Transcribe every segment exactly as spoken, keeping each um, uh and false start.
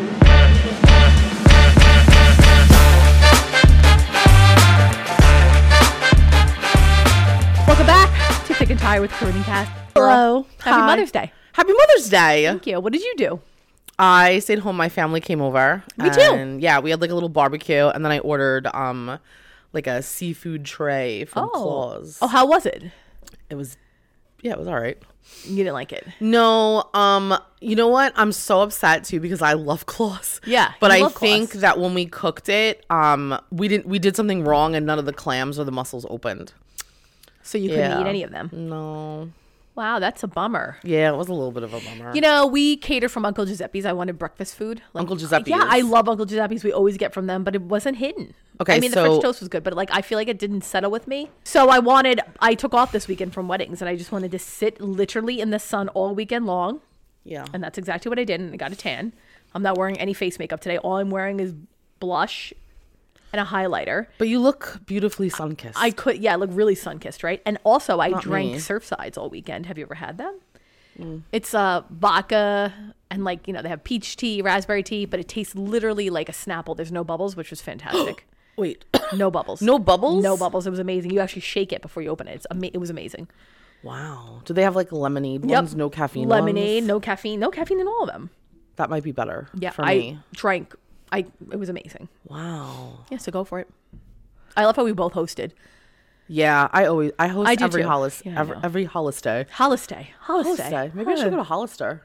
Welcome back to Thick and Tired with Corinne and Cass. Hello. Happy Hi. Mother's Day. Happy Mother's Day. Thank you. What did you do? I stayed home. My family came over. Me too. And yeah, we had like a little barbecue, and then I ordered um like a seafood tray from Oh. Claus. Oh, how was it? It was, yeah, it was all right. You didn't like it. No, um, you know what? I'm so upset too because I love Claus. Yeah, but you I love think Claus. that when we cooked it, um, we didn't we did something wrong, and none of the clams or the mussels opened. So you couldn't Yeah. eat any of them. No. Wow, that's a bummer. Yeah, it was a little bit of a bummer. You know, we cater from Uncle Giuseppe's. I wanted breakfast food. Like, Uncle Giuseppe's. Yeah, I love Uncle Giuseppe's. We always get from them, but it wasn't hidden. Okay, I mean, the so- French toast was good, but like I feel like it didn't settle with me. So I wanted, I took off this weekend from weddings, and I just wanted to sit literally in the sun all weekend long. Yeah. And that's exactly what I did, and I got a tan. I'm not wearing any face makeup today. All I'm wearing is blush and a highlighter. But you look beautifully sun-kissed. I could, yeah, I look really sun-kissed, right? And also, I Not drank me. Surfsides all weekend. Have you ever had them? Mm. It's uh, vodka and, like, you know, they have peach tea, raspberry tea, but it tastes literally like a Snapple. There's no bubbles, which was fantastic. Wait. No bubbles. No bubbles? No bubbles. It was amazing. You actually shake it before you open it. It's ama- It was amazing. Wow. Do they have like lemonade Yep. ones? No caffeine Lemonade, ones? no caffeine. No caffeine in all of them. That might be better Yeah, for I me. drank. I It was amazing. Wow. Yeah, so go for it. I love how we both hosted. Yeah, I always I host I do every too. Hollis Yeah, I every, know. every Hollister. Hollister. Hollister. Hollister. Maybe I should go to Hollister.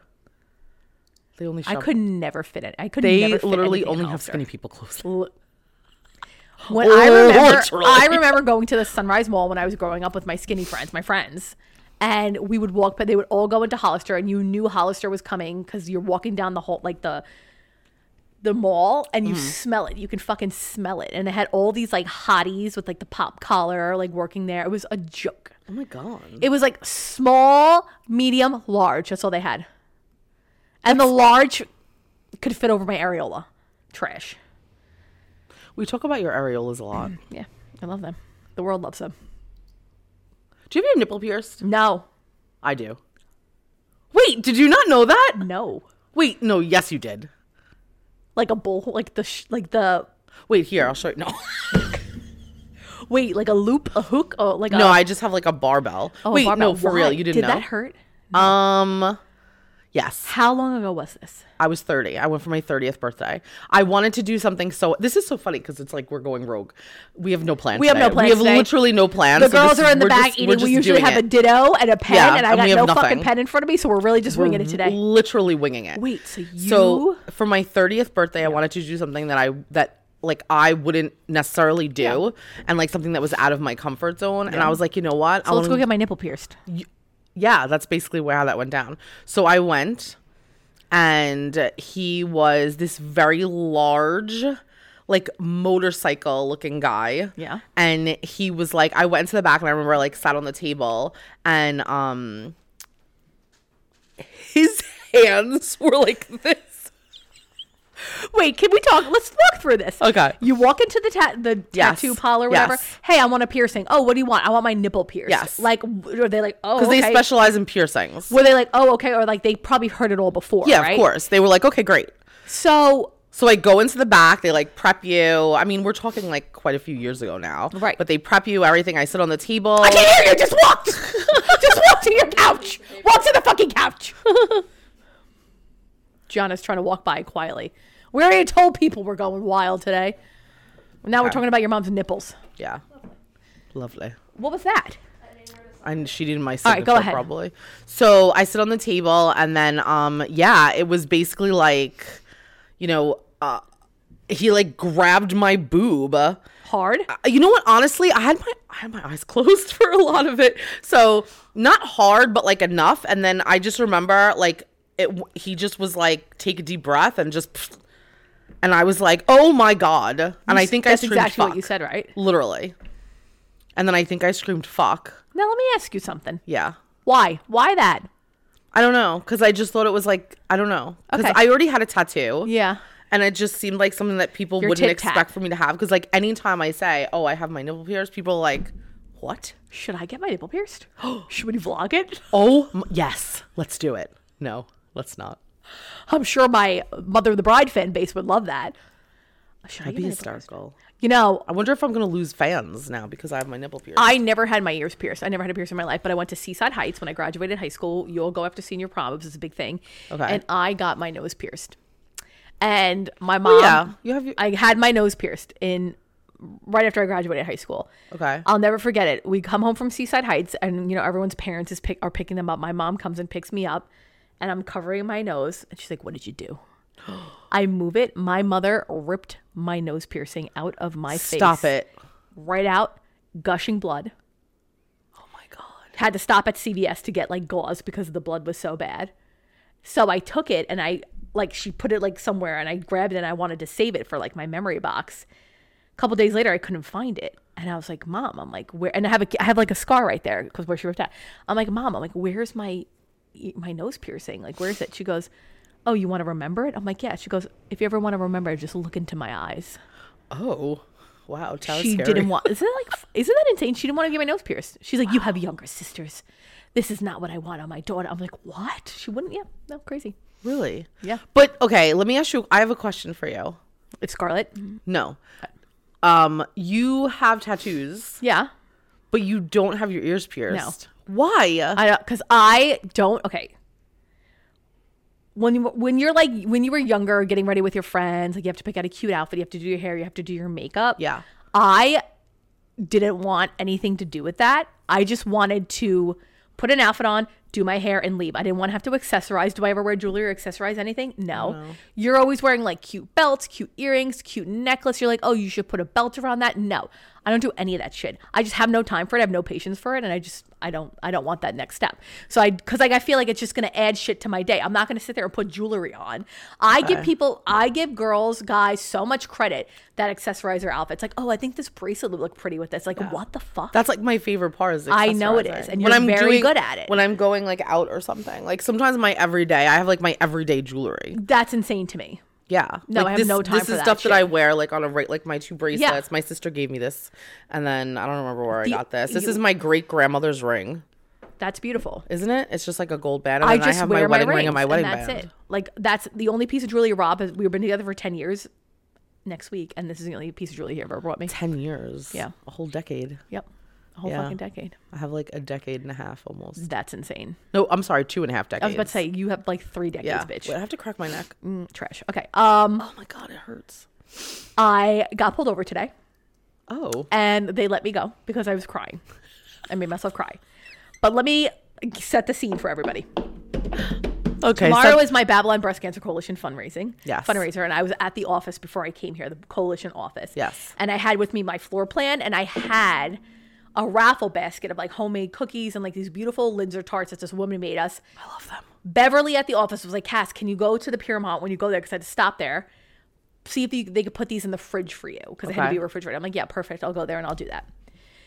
They only I shop. could never fit it. I could They never fit literally anything in only have Hollister. skinny people clothes. L- When I remember, Literally. I remember going to the Sunrise Mall when I was growing up with my skinny friends, my friends, and we would walk, but they would all go into Hollister, and you knew Hollister was coming because you're walking down the whole, like the the mall, and you Mm-hmm. smell it. You can fucking smell it, and it had all these like hotties with like the pop collar, like working there. It was a joke. Oh my god. It was like small, medium, large. That's all they had, and the large could fit over my areola. Trash. We talk about your areolas a lot. Yeah, I love them. The world loves them. Do you have your nipple pierced? No. I do. Wait, did you not know that? No. Wait, no, yes you did. Like a bull, like the, sh- like the, Wait, here, I'll show you. No. wait, like a loop, a hook, or like a. No, I just have like a barbell. oh, Wait, barbell. no, for Why? real, you didn't Did know? that hurt? Um, yes. How long ago was this? I was thirty. I went for my thirtieth birthday. I wanted to do something so... This is so funny because it's like we're going rogue. We have no plans We have no today. plans We have today. literally no plans. The so girls this are is- in the we're back just- we're eating. We just usually doing have a it. ditto and a pen, Yeah, and I and got we have no nothing. fucking pen in front of me, so we're really just winging it today. Literally winging it. Wait, so you? So for my thirtieth birthday, I wanted to do something that I... that like I wouldn't necessarily do Yeah. and like something that was out of my comfort zone. And I was like, you know what? so let's go get my nipple pierced. Yeah, that's basically where how that went down. So I went, and he was this very large, like motorcycle looking guy. Yeah. And he was like, I went into the back, and I remember I, like sat on the table, and um, his hands were like this. Wait, can we talk? Let's walk through this. Okay. You walk into the ta- the Yes. tattoo parlor or whatever. Yes. Hey, I want a piercing. Oh, what do you want? I want my nipple pierced. Yes. Like, w- are they like, oh, Because okay. they specialize in piercings. Were they like, oh, okay, or like they probably heard it all before? Yeah, right? of course. They were like, okay, great. So So I go into the back, they like prep you. I mean, we're talking like quite a few years ago now. Right. But they prep you, everything. I sit on the table. I can't hear you. Just walk. Just walk to your couch. Walk to the fucking couch. Gianna's trying to walk by quietly. We already told people we're going wild today. Now we're Okay. talking about your mom's nipples. Yeah. Lovely. What was that? And she did my All signature right, go ahead. probably. So I sit on the table, and then um yeah, it was basically like, you know, uh he like grabbed my boob. Hard. You know what? Honestly, I had my I had my eyes closed for a lot of it. So not hard, but like enough. And then I just remember like it. He just was like, take a deep breath and just. And I was like, oh my god! And I think That's I screamed exactly fuck. what you said, right? Literally. And then I think I screamed fuck. Now let me ask you something. Yeah. Why? Why that? I don't know, because I just thought it was like I don't know, because Okay. I already had a tattoo. Yeah. And it just seemed like something that people Your wouldn't tic tac. expect for me to have. Because, like, anytime I say, oh, I have my nipple pierced, people are like, what? Should I get my nipple pierced? Should we vlog it? Oh, m- yes. Let's do it. No, let's not. I'm sure my Mother of the Bride fan base would love that. Should I That'd get be my nipple pierced? hysterical. You know, I wonder if I'm going to lose fans now because I have my nipple pierced. I never had my ears pierced. I never had a piercing in my life, but I went to Seaside Heights when I graduated high school. You'll go after senior prom. It was a big thing. Okay. And I got my nose pierced. And my mom, Oh, yeah. You have your- I had my nose pierced in right after I graduated high school. Okay. I'll never forget it. We come home from Seaside Heights and, you know, everyone's parents is pick, are picking them up. My mom comes and picks me up and I'm covering my nose. And she's like, what did you do? I move it. My mother ripped my nose piercing out of my face. Stop it. Right out, gushing blood. Oh my God. Had to stop at C V S to get like gauze because the blood was so bad. So I took it and I like she put it like somewhere and I grabbed it and I wanted to save it for like my memory box. A couple days later I couldn't find it. And I was like, Mom, I'm like, where? And I have a I have like a scar right there because where she ripped out. I'm like, Mom, I'm like, where's my my nose piercing? Like, where is it? She goes, oh, you want to remember it? I'm like, yeah. She goes, if you ever want to remember it, just look into my eyes. Oh, wow. That She scary. didn't want, isn't that like, isn't that insane? She didn't want to get my nose pierced. She's like, you have younger sisters. This is not what I want on my daughter. I'm like, what? She wouldn't, yeah, no, crazy. Really? Yeah. But okay, let me ask you. I have a question for you. It's Scarlet. No. Um, you have tattoos, Yeah. but you don't have your ears pierced. Why? I, cause I don't, okay. When you, when you're like, when you were younger, getting ready with your friends, like you have to pick out a cute outfit, you have to do your hair, you have to do your makeup. Yeah. I didn't want anything to do with that. I just wanted to put an outfit on, do my hair, and leave. I didn't want to have to accessorize. Do I ever wear jewelry or accessorize anything? No. No. You're always wearing like cute belts, cute earrings, cute necklace. You're like, oh, you should put a belt around that. No, I don't do any of that shit. I just have no time for it. I have no patience for it. And I just, I don't, I don't want that next step. So I, cause like, I feel like it's just going to add shit to my day. I'm not going to sit there and put jewelry on. I give people, I give girls, guys so much credit that accessorize their outfits. Like, oh, I think this bracelet would look pretty with this. Like, what the fuck? That's like my favorite part is I know it accessorizing. is, and you're very good at it. When I'm going like out or something. Like sometimes my everyday, I have like my everyday jewelry. That's insane to me. Yeah. No, like I have this, no time This for is that stuff shit. that I wear like on a right, like my two bracelets. Yeah. My sister gave me this, and then I don't remember where The- I got this. This you- is my great grandmother's ring, That's beautiful. isn't it? It's just like a gold band. And I then just I have wear my my wedding rings, ring and my wedding and that's band. it. Like that's the only piece of jewelry Rob has. We've been together for ten years. Next week, and this is the only piece of jewelry he ever brought me. Ten years. Yeah. A whole decade. Yep, a whole Yeah. fucking decade. I have like a decade and a half almost. That's insane. No, I'm sorry, two and a half decades. I was about to say you have like three decades, yeah. bitch. Wait, I have to crack my neck. Mm, trash. Okay. Um, Oh my God, it hurts. I got pulled over today, Oh. and they let me go because I was crying. I made myself cry. But let me set the scene for everybody. Okay. Tomorrow so- is my Babylon Breast Cancer Coalition fundraising. Yes. Fundraiser. And I was at the office before I came here, the coalition office. Yes. And I had with me my floor plan, and I had a raffle basket of like homemade cookies and like these beautiful Linzer tarts that this woman made us. I love them. Beverly at the office was like, Cass, can you go to the Piermont when you go there? Because I had to stop there. See if you, they could put these in the fridge for you. Because they had to Okay. be refrigerated. I'm like, yeah, perfect. I'll go there and I'll do that.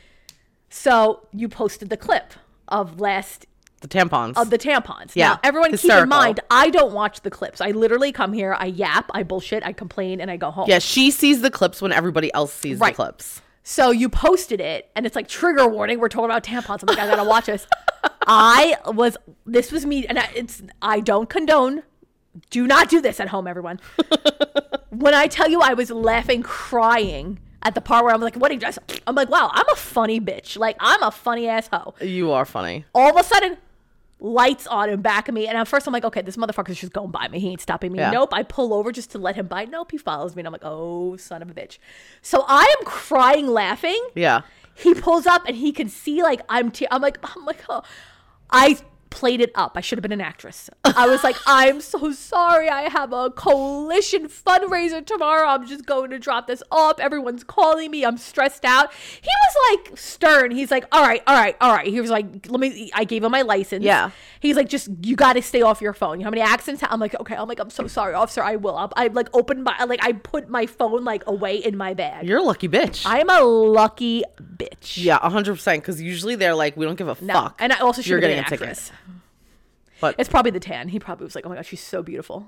So you posted the clip of last The tampons. of the tampons. Yeah, Now, everyone keep hysterical. in mind, I don't watch the clips. I literally come here, I yap, I bullshit, I complain, and I go home. yeah, she sees the clips when everybody else sees Right. the clips. So you posted it, and it's like, trigger warning, we're talking about tampons. I'm like, I gotta watch this. I was, this was me, and I, it's, I don't condone. Do not do this at home, everyone. When I tell you I was laughing, crying at the part where I'm like, wedding dress, I'm like, wow, I'm a funny bitch. Like, I'm a funny ass hoe. You are funny. All of a sudden, lights on in back of me. And at first I'm like, okay, this motherfucker's just going by me. He ain't stopping me. Yeah. Nope. I pull over just to let him by. Nope. He follows me. And I'm like, oh, son of a bitch. So I am crying, laughing. Yeah. He pulls up and he can see like I'm, te- I'm like, I'm like, oh, I played it up. I should have been an actress. I was like, I'm so sorry. I have a coalition fundraiser tomorrow. I'm just going to drop this off. Everyone's calling me. I'm stressed out. He was like stern. He's like, all right, all right, all right. He was like, let me, I gave him my license. Yeah. He's like, just, you got to stay off your phone. You know how many accidents? I'm like, okay. I'm like, I'm so sorry, officer. I will. I'll, I like opened my, like I put my phone like away in my bag. You're a lucky bitch. I am a lucky bitch. yeah, one hundred percent. Because usually they're like, we don't give a No. fuck. And I also should You're have been getting an a ticket. actress. But It's probably the tan. He probably was like, oh my God, she's so beautiful.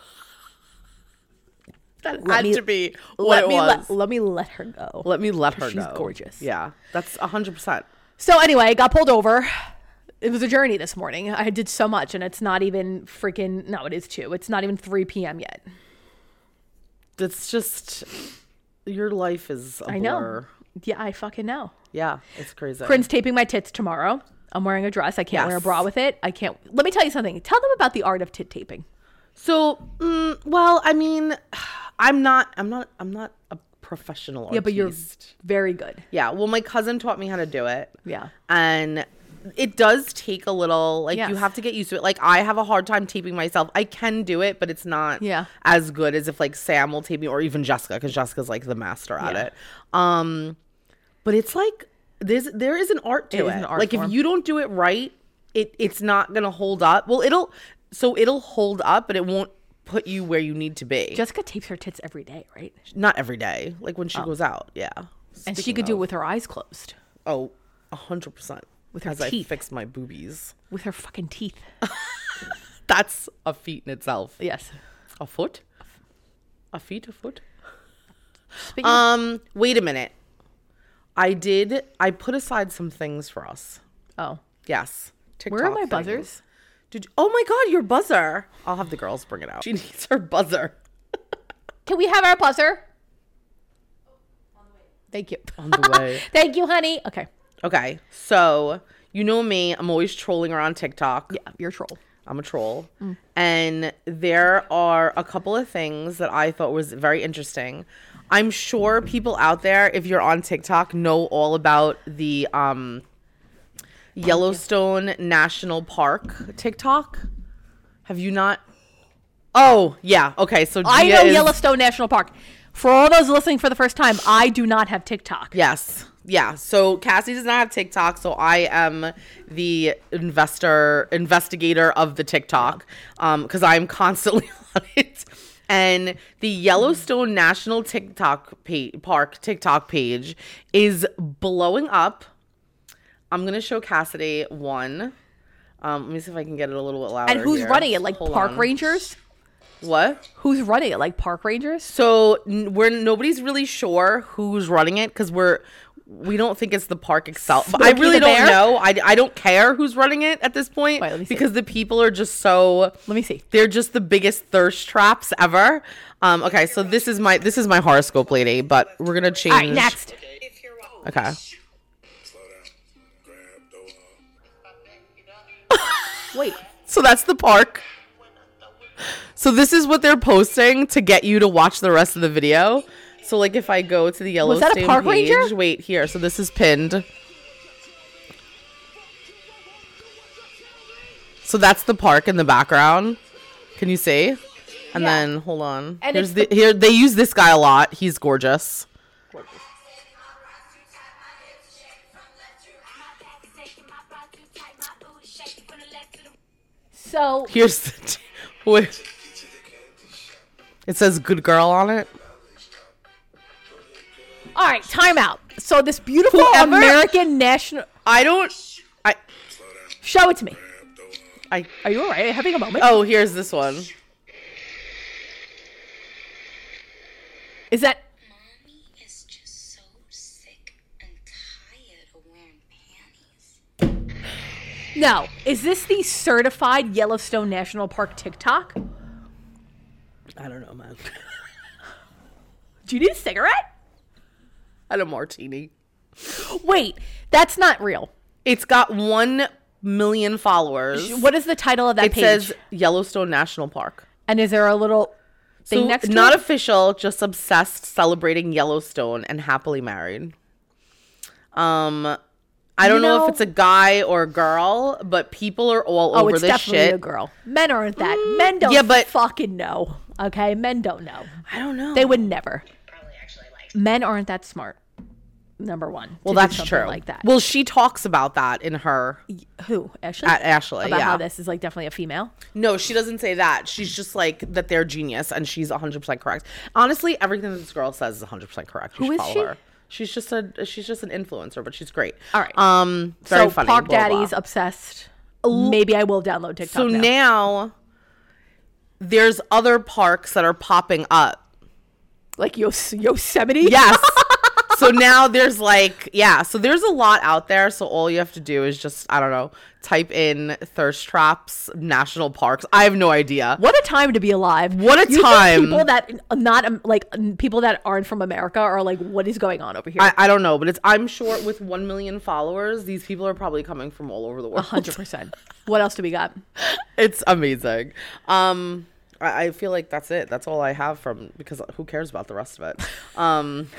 that let had me- to be what Let it me was. let, let me let her go. Let me let her She's go. gorgeous. Yeah, that's one hundred percent. So anyway, got pulled over. it was a journey this morning. I did so much, and it's not even freaking, no, it is two. It's not even three p.m. yet. It's just, your life is a I blur. know. Yeah, I fucking know. Yeah, it's crazy. Corinne's taping my tits tomorrow. I'm wearing a dress. I can't Yes. wear a bra with it. I can't. Let me tell you something. Tell them about the art of tit taping. So, mm, well, I mean, I'm not, I'm not, I'm not a professional artist. Yeah, but you're very good. Yeah, well, my cousin taught me how to do it. Yeah. And it does take a little, like, Yes. you have to get used to it. Like, I have a hard time taping myself. I can do it, but it's not Yeah. as good as if, like, Sam will tape me, or even Jessica, because Jessica's, like, the master at Yeah. it. Um, but it's, like, there's there is an art to It it. is an art like, form. if you don't do it right, it it's not going to hold up. Well, it'll, so it'll hold up, but it won't put you where you need to be. Jessica tapes her tits every day, right? Not every day. Like, when she goes out, yeah. And she Speaking could do it of- with her eyes closed. Oh, a hundred percent. With her As I teeth. fixed my boobies. With her fucking teeth. That's a feat in itself. Yes. A foot? A feet, a foot? Speaking Um, wait a minute. I did, I put aside some things for us. of, oh. Yes. Where are TikTok my things. buzzers? Did you, oh my God, your buzzer. I'll have the girls bring it out. She needs her buzzer. Can we have our buzzer? Thank you. On the way. Thank you, honey. Okay. Okay, so you know me. I'm always trolling around TikTok. Yeah, you're a troll. I'm a troll. And there are a couple of things that I thought was very interesting. I'm sure people out there, if you're on TikTok, know all about the um, Yellowstone National Park TikTok. Have you not? Oh, yeah. Okay, so Gia I know is- Yellowstone National Park. For all those listening for the first time, I do not have TikTok. Yes. Yeah. So Cassie does not have TikTok, so I am the investor investigator of the TikTok um because I'm constantly on it. And the Yellowstone National TikTok pa- Park TikTok page is blowing up. I'm gonna show Cassidy one. Um, let me see if I can get it a little bit louder. And who's here. running it? Like Hold park on. rangers? What? Who's running it? Like park rangers? So n- we're nobody's really sure who's running it because we're we don't think it's the park itself. But I Smokey really the don't Bear? know. I, I don't care who's running it at this point Wait, let me see. because the people are just so Let me see. they're just the biggest thirst traps ever. Um, okay, so this is my this is my horoscope lady, but we're gonna change. All right, next. Okay. Wait. So that's the park. So this is what they're posting to get you to watch the rest of the video. So like if I go to the Was Yellowstone that a park page, ranger? wait here. So this is pinned. So that's the park in the background. Can you see? And Yeah. then hold on. And Here's it's the, the- here they use this guy a lot. He's gorgeous. So Here's the t- wait. It says good girl on it. all right, time out. So this beautiful Whoever- American national I don't I show it to me. I Are you all right? Having a moment? Oh, here's this one. Is that Mommy is just so sick and tired of wearing panties. no? Is this the certified Yellowstone National Park TikTok? I don't know, man. Do you need a cigarette? I had a martini. Wait, that's not real. It's got one million followers. What is the title of that It page? says Yellowstone National Park. And is there a little thing So next to not it? official, just obsessed, celebrating Yellowstone and happily married. Um, I don't You know, know- if it's a guy or a girl, but people are all Oh, over it's this definitely shit. a girl. Men aren't that. Men don't yeah, but- fucking know. Okay, men don't know. I don't know. They would never. Probably actually likes Men aren't that smart. Number one. Well, to do that's something true. Like that. Well, she talks about that in her Who? Ashley? at Ashley. About yeah. how this is like definitely a female. No, she doesn't say that. She's just like that they're genius and she's one hundred percent correct. Honestly, everything that this girl says is one hundred percent correct. You Who should is follow she? her. She's just a she's just an influencer, but she's great. All right. Um very so funny. Park blah, blah. Daddy's obsessed. Maybe I will download TikTok So now. now there's other parks that are popping up. Like Yos- Yosemite? Yes. so now there's like, yeah, so there's a lot out there. So all you have to do is just, I don't know, type in thirst traps, national parks. I have no idea. What a time to be alive. What a You think time. people that not um, like um, people that aren't from America are like, what is going on over here? I, I don't know, but it's, I'm sure with one million followers, these people are probably coming from all over the world. one hundred percent. What else do we got? It's amazing. Um, I, I feel like that's it. That's all I have from, because who cares about the rest of it? Um,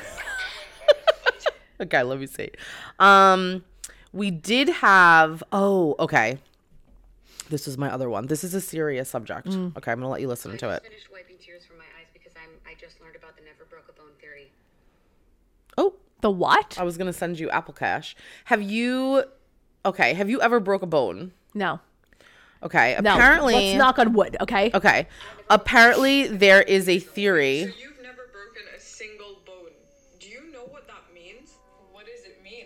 okay, let me see. Um, we did have, oh, okay. This is my other one. This is a serious subject. Mm. Okay, I'm going to let you listen I to just it. finished wiping tears from my eyes because I'm I just learned about the never broke a bone theory. Oh, The what? I was going to send you Apple Cash. Have you, okay, have you ever broke a bone? No. Okay, No. apparently. Let's knock on wood, okay? Okay, apparently there is a theory. So you've never broken a single bone. Do you know what that means? What does it mean?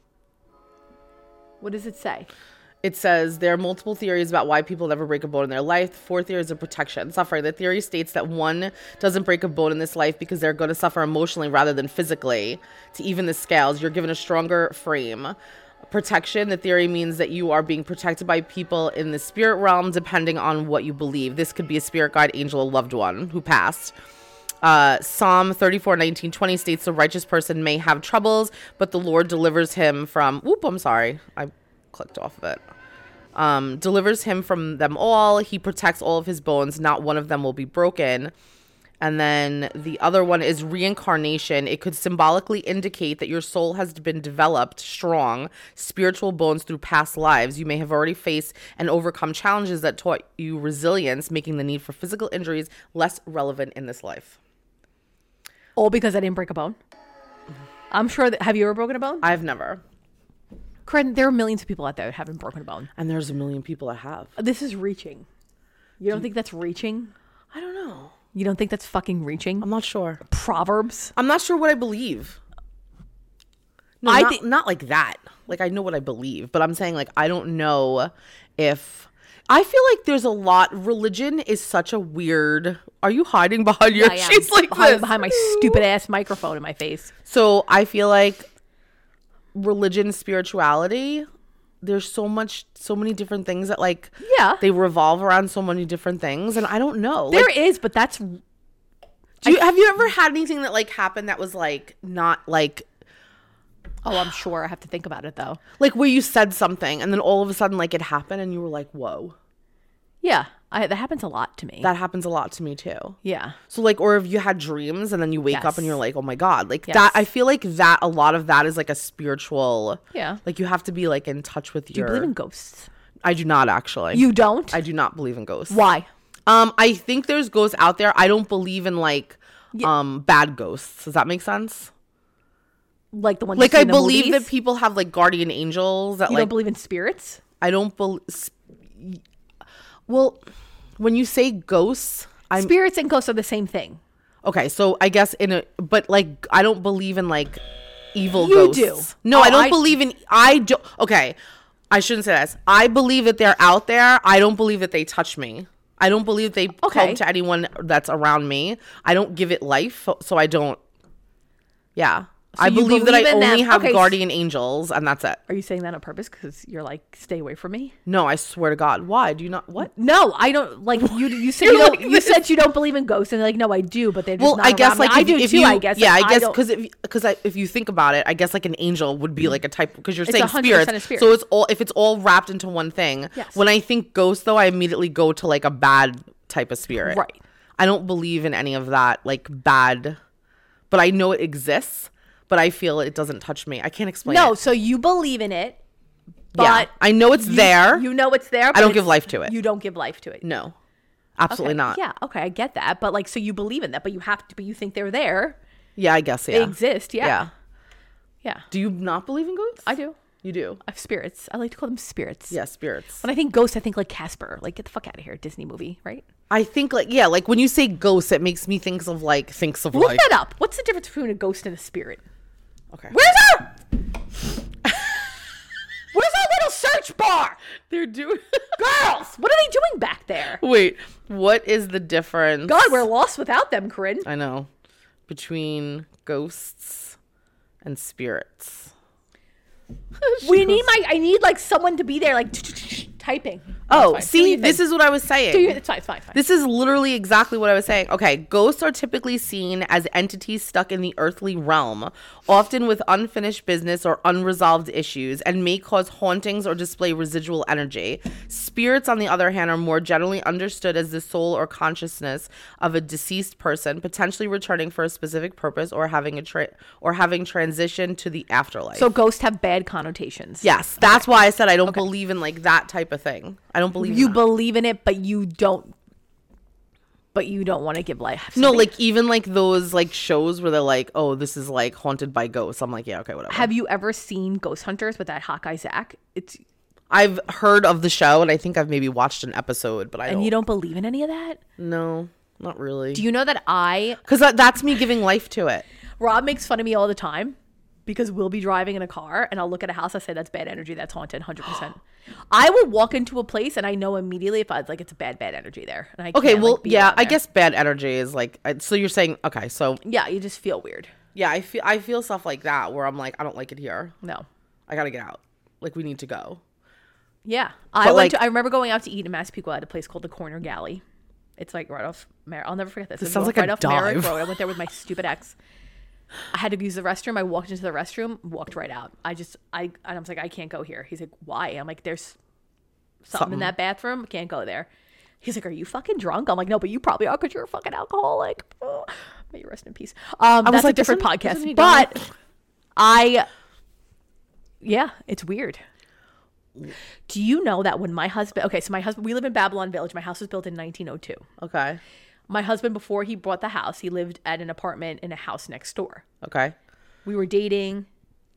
What does it say? It says there are multiple theories about why people never break a bone in their life. Four theories of protection. Suffering. The theory states that one doesn't break a bone in this life because they're going to suffer emotionally rather than physically. To even the scales, you're given a stronger frame. Protection. The theory means that you are being protected by people in the spirit realm depending on what you believe. This could be a spirit guide, angel, a loved one who passed. Uh, Psalm thirty-four, nineteen, twenty states the righteous person may have troubles, but the Lord delivers him from... Whoop, I'm sorry. I clicked off of it. Um, delivers him from them all. He protects all of his bones. Not one of them will be broken. And then the other one is reincarnation. It could symbolically indicate that your soul has been developed strong spiritual bones through past lives. You may have already faced and overcome challenges that taught you resilience, making the need for physical injuries less relevant in this life. All because I didn't break a bone? I'm sure that... Have you ever broken a bone? I've never. Corinne, there are millions of people out there that haven't broken a bone. And there's a million people that have. This is reaching. You don't think that's reaching? I don't know. You don't think that's fucking reaching? I'm not sure. Proverbs? I'm not sure what I believe. No, I not, thi- not like that. Like, I know what I believe, but I'm saying, like, I don't know if... I feel like there's a lot... Religion is such a weird... Are you hiding behind your... I am. She's like behind, this. behind my stupid ass microphone in my face. So, I feel like religion, spirituality... There's so much, so many different things that, like... Yeah. They revolve around so many different things, and I don't know. There Like, is, but that's... do you, have you ever had anything that, like, happened that was, like, not, like... Oh, I'm sure. I have to think about it, though. Like where you said something and then all of a sudden like it happened and you were like, whoa. Yeah. I, that happens a lot to me. That happens a lot to me too. yeah. So like, or if you had dreams and then you wake up Yes. and you're like, oh my God, like Yes. that, I feel like that, a lot of that is like a spiritual, Yeah. like you have to be like in touch with Do you your, believe in ghosts? I do not actually. You don't? I do not believe in ghosts. Why? Um, I think there's ghosts out there. I don't believe in like, um, bad ghosts. Does that make sense? Like the one Like you see I in the believe movies? that people have like guardian angels that You like, don't believe in spirits? I don't believe. Well, when you say ghosts, I'm Spirits and ghosts are the same thing. okay. So I guess in a, but like I don't believe in like evil You ghosts. do. No, Oh, I don't I- believe in. I do. Okay, I shouldn't say this. I believe that they're out there. I don't believe that they touch me. I don't believe they Okay. come to anyone that's around me. I don't give it life, so I don't. Yeah. I you believe, that I believe in only them. have Okay, s- guardian angels, and that's it. Are you saying that on purpose? Because you're like, stay away from me? No, I swear to God. Why do you not? What? No, I don't. Like you, you said You're you don't. like you this. said you don't believe in ghosts, and like, no, I do, but they're just Well, not I guess around me. like I if, do if too. you, I guess. yeah, I guess don't- because if because if you think about it, I guess like an angel would be like a type because you're It's saying one hundred percent spirits, a so spirit. it's all if it's all wrapped into one thing. Yes. When I think ghost, though, I immediately go to like a bad type of spirit. Right. I don't believe in any of that like bad, but I know it exists. But I feel it doesn't touch me. I can't explain no, it. so you believe in it, but Yeah, I know it's you, there. You know it's there. But don't it's- give life to it. You don't give life to it. No, absolutely Okay, not. Yeah. Okay, I get that, but like, so you believe in that, but you have to. But you think they're there. Yeah, I guess. Yeah. They exist. Yeah. Yeah. Yeah. Do you not believe in ghosts? I do. You do. I have spirits. I like to call them spirits. Yeah, spirits. When I think ghosts, I think like Casper. Like, get the fuck out of here, Disney movie, right? I think like yeah, like when you say ghosts, it makes me think of like thinks of Look like that up. What's the difference between a ghost and a spirit? okay. Where's our Where's our little search bar? They're doing Girls, what are they doing back there? Wait, what is the difference? God, we're lost without them, Corinne. I know between ghosts and spirits. We need my. I need like someone to be there, like typing. Oh, That's fine. Do see, your this thing. is what I was saying. Do your- It's fine. It's fine. It's fine. This is literally exactly what I was saying. Okay, ghosts are typically seen as entities stuck in the earthly realm, often with unfinished business or unresolved issues, and may cause hauntings or display residual energy. Spirits, on the other hand, are more generally understood as the soul or consciousness of a deceased person, potentially returning for a specific purpose or having a tra- or having transitioned to the afterlife. So ghosts have bad connotations. yes, that's why I said I don't believe in like that type of thing. I don't believe You in that. believe in it, but you don't. But you don't want to give life. No, like even like those like shows where they're like, oh, this is like haunted by ghosts. I'm like, yeah, okay, whatever. Have you ever seen Ghost Hunters with that hot guy Zach? It's I've heard of the show and I think I've maybe watched an episode, but I and don't. you don't believe in any of that? No, not really. Do you know that I Because that, that's me giving life to it. Rob makes fun of me all the time because we'll be driving in a car and I'll look at a house. I say that's bad energy. That's haunted, one hundred percent. I will walk into a place and I know immediately if I like it's a bad, bad energy there. And I Okay, can't, well, like, be yeah, around I there. guess bad energy is like. I- So you're saying okay, so Yeah, you just feel weird. yeah, I feel I feel stuff like that where I'm like, I don't like it here. No. I gotta get out. Like we need to go. Yeah, I But, went. like- to, I remember going out to eat in Massapequa at a place called the Corner Galley. It's like right off. Mer- I'll never forget this. This It's sounds like right a off Merrick dive. Road. I went there with my stupid ex. I had to use the restroom. I walked into the restroom, walked right out. I just, I, and I was like, I can't go here. He's like, why? I'm like, there's something, Something. in that bathroom. Can't go there. He's like, are you fucking drunk? I'm like, no, but you probably are because you're a fucking alcoholic. Oh, may you rest in peace. Um, was that's like, a different isn't- podcast. isn't he But I, yeah, it's weird. Do you know that when my husband, okay, so my husband, we live in Babylon Village. My house was built in nineteen oh two. Okay. My husband, before he bought the house, he lived at an apartment in a house next door. Okay. We were dating.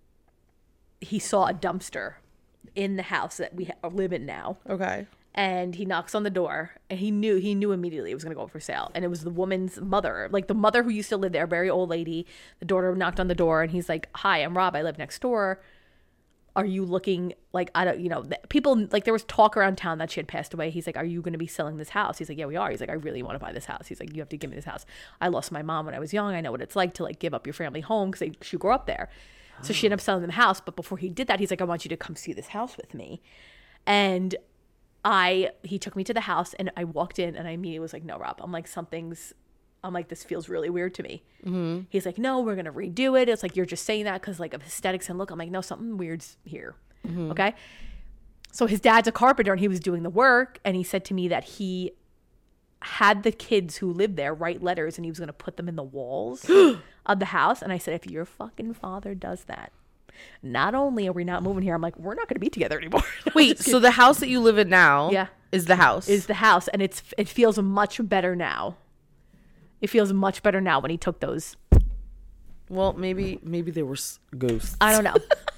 He saw a dumpster in the house that we ha- live in now. Okay. And he knocks on the door and he knew, he knew immediately it was going to go up for sale. And it was the woman's mother, like the mother who used to live there, a very old lady. The daughter knocked on the door and he's like, hi, I'm Rob. I live next door. Are you looking like, I don't, you know, th- people, like there was talk around town that she had passed away. He's like, are you going to be selling this house? He's like, yeah, we are. He's like, I really want to buy this house. He's like, you have to give me this house. I lost my mom when I was young. I know what it's like to like give up your family home because she grew up there. So she ended up selling the house. But before he did that, he's like, I want you to come see this house with me. And I, he took me to the house and I walked in and I immediately was like, no, Rob, I'm like, something's, I'm like, this feels really weird to me. Mm-hmm. He's like, no, we're going to redo it. It's like, you're just saying that because like of aesthetics and look. I'm like, no, something weird's here. Mm-hmm. Okay. So his dad's a carpenter and he was doing the work. And he said to me that he had the kids who lived there write letters and he was going to put them in the walls of the house. And I said, if your fucking father does that, not only are we not moving here, I'm like, we're not going to be together anymore. Wait, so the house that you live in now Yeah. is the house? is the house. And it's, it feels much better now. It feels much better now when he took those. Well, maybe maybe there were s- ghosts. I don't know.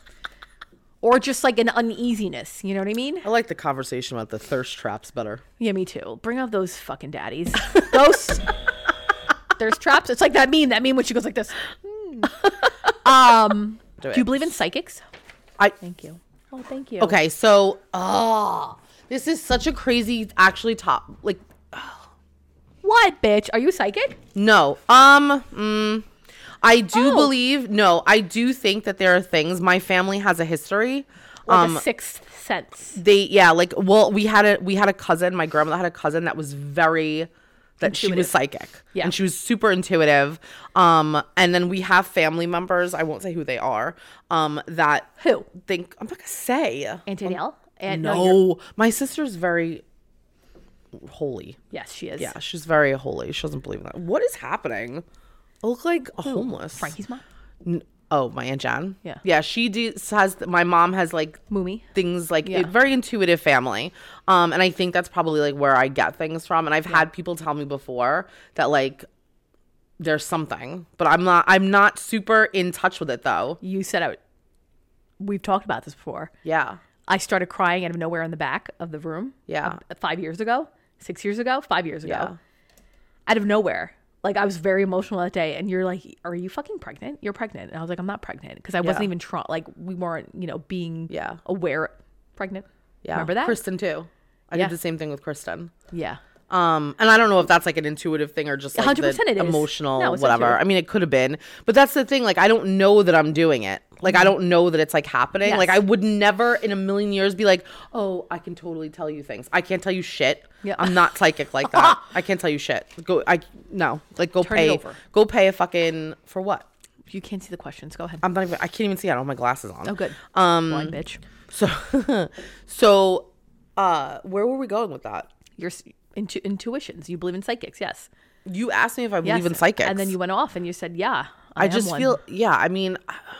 Or just like an uneasiness. You know what I mean? I like the conversation about the thirst traps better. Yeah, me too. Bring out those fucking daddies. Ghosts. There's traps. It's like that meme. That meme when she goes like this. Hmm. Um, Do do you it. believe in psychics? I Thank you. Oh, thank you. okay. So, oh, this is such a crazy, actually, top like What, bitch? Are you psychic? no. Um, mm, I do Oh. believe no. I do think that there are things. My family has a history. Like Um, a sixth sense. they yeah, like well, we had a we had a cousin. My grandmother had a cousin that was very that she Intuitive. was psychic. Yeah. And she was super intuitive. Um, and then we have family members, I won't say who they are, um, that Who? think I'm not gonna say. Auntie Danielle? And no, you're- my sister's very holy. Yes, she is. Yeah, she's very holy. She doesn't believe in that. What is happening? I look like a homeless. Frankie's mom? N- oh, my Aunt Jan? Yeah. Yeah, she do, has, my mom has like Moomy? things like Yeah. a very intuitive family. Um, and I think that's probably like where I get things from. And I've had people tell me before that like there's something, but I'm not, I'm not super in touch with it though. You said I. We've talked about this before. Yeah. I started crying out of nowhere in the back of the room. Yeah. uh, five years ago, six years ago, five years ago. Yeah. Out of nowhere. Like I was very emotional that day, and you're like, "Are you fucking pregnant? You're pregnant." And I was like, "I'm not pregnant," because I wasn't Yeah. even trying. Like we weren't, you know, being Yeah. aware pregnant. Yeah. Remember that? Kristen too. I Yeah. did the same thing with Kristen. Yeah. Um, and I don't know if that's like an intuitive thing or just like one hundred percent the it is. emotional No, it's whatever. intuitive. I mean, it could have been, but that's the thing. Like, I don't know that I'm doing it. Like, I don't know that it's like happening. Yes. Like, I would never in a million years be like, oh, I can totally tell you things. I can't tell you shit. Yeah. I'm not psychic like that. I can't tell you shit. Go, I no, like go Turn it pay, over. go pay a fucking for what? You can't see the questions. Go ahead. I'm not even. I can't even see. I don't have my glasses on. Oh, good. Um, Blind bitch. So, so, uh, where were we going with that? Your s- intu- intuitions. You believe in psychics. Yes. You asked me if I believe Yes. in psychics, And then you went off and you said, yeah. I, I am just one. feel, yeah. I mean,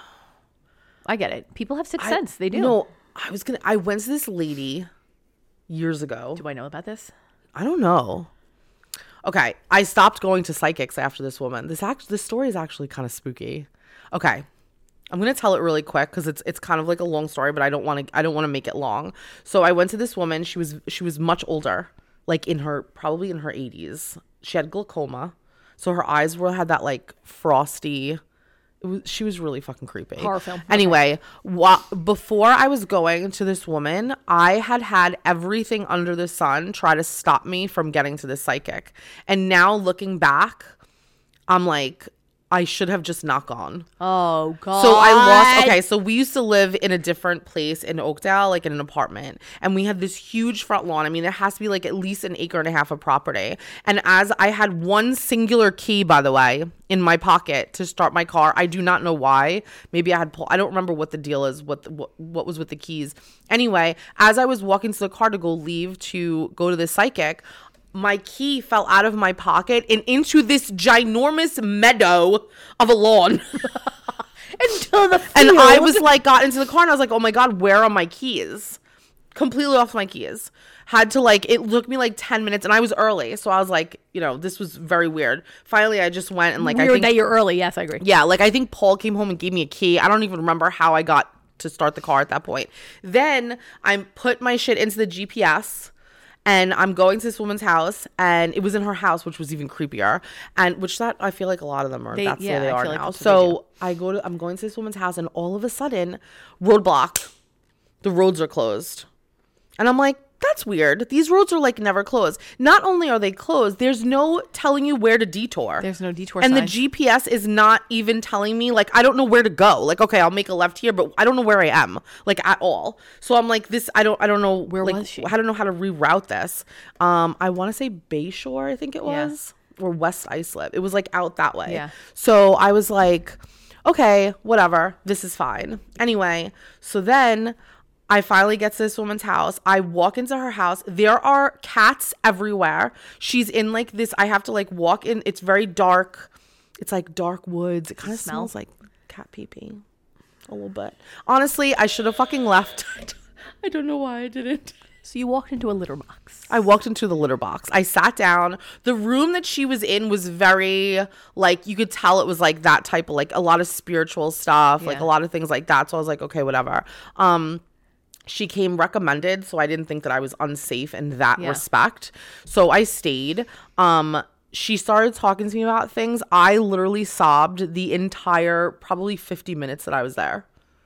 I get it. People have sixth I- sense. They do. No, I was gonna. I went to this lady years ago. Do I know about this? I don't know. Okay, I stopped going to psychics after this woman. This act, this story is actually kind of spooky. Okay, I'm gonna tell it really quick because it's it's kind of like a long story, but I don't want to. I don't want to make it long. So I went to this woman. She was she was much older, like in her probably in her eighties. She had glaucoma, so her eyes were had that like frosty. It was, she was really fucking creepy. Horror film. Anyway, wha- before I was going to this woman, I had had everything under the sun try to stop me from getting to this psychic. And now looking back, I'm like, I should have just not gone. Oh, God. So I lost. Okay, so we used to live in a different place in Oakdale, like in an apartment, and we had this huge front lawn. I mean, there has to be like at least an acre and a half of property. And as I had one singular key, by the way, in my pocket to start my car, I do not know why. Maybe I had pulled. I don't remember what the deal is. What the, what what was with the keys? Anyway, as I was walking to the car to go leave to go to the psychic, my key fell out of my pocket and into this ginormous meadow of a lawn. Into the field. And I was like, got into the car and I was like, oh my God, where are my keys? Completely off my keys. Had to like, it took me like ten minutes and I was early. So I was like, you know, this was very weird. Finally, I just went and like, Weird I think, that you're early. Yes, I agree. yeah, like I think Paul came home and gave me a key. I don't even remember how I got to start the car at that point. Then I put my shit into the G P S. And I'm going to this woman's house, and it was in her house, which was even creepier. And which that I feel like a lot of them are. They- that's yeah, where they I are feel like now. that's what they do. So I go to, I'm going to this woman's house, and all of a sudden, roadblock. The roads are closed, and I'm like, that's weird. These roads are like never closed. Not only are they closed, there's no telling you where to detour. There's no detour And the signs. G P S is not even telling me, like, I don't know where to go. Like, okay, I'll make a left here, but I don't know where I am, like, at all. So I'm like, this, I don't, I don't know Where like, was she? I don't know how to reroute this. Um, I want to say Bayshore, I think it Yeah. was, or West Islip. It was like out that way. Yeah. So I was like, okay, whatever, this is fine. Anyway, so then I finally get to this woman's house. I walk into her house. There are cats everywhere. She's in like this, I have to like walk in. It's very dark. It's like dark woods. It kind of Smell? smells like cat pee pee a little bit. Honestly, I should have fucking left. I don't know why I didn't. So you walked into a litter box. I walked into the litter box. I sat down. The room that she was in was very, like, you could tell it was like that type of, like, a lot of spiritual stuff, like Yeah. a lot of things like that. So I was like, okay, whatever. Um, she came recommended, so I didn't think that I was unsafe in that Yeah. respect. So I stayed. Um, she started talking to me about things. I literally sobbed the entire probably fifty minutes that I was there.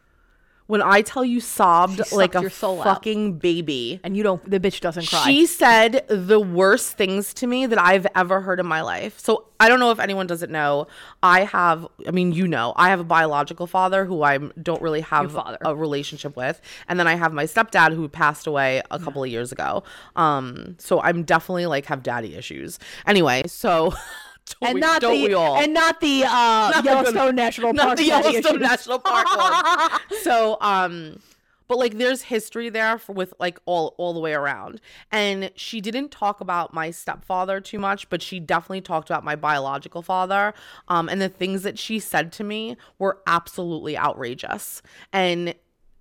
When I tell you sobbed She like sucked a your soul out. fucking baby. And you don't, the bitch doesn't cry. She said the worst things to me that I've ever heard in my life. So I don't know if anyone doesn't know. I have, I mean, you know, I have a biological father who I don't really have Your father. a relationship with. And then I have my stepdad who passed away a couple of years ago. Um, so I'm definitely like have daddy issues. Anyway, so don't and we, not don't the we all? and not the uh, the Yellowstone good- National not Park. the daddy Yellowstone issues. National Park one. So, um, but like there's history there for, with like all all the way around. And she didn't talk about my stepfather too much, but she definitely talked about my biological father. Um, and the things that she said to me were absolutely outrageous. And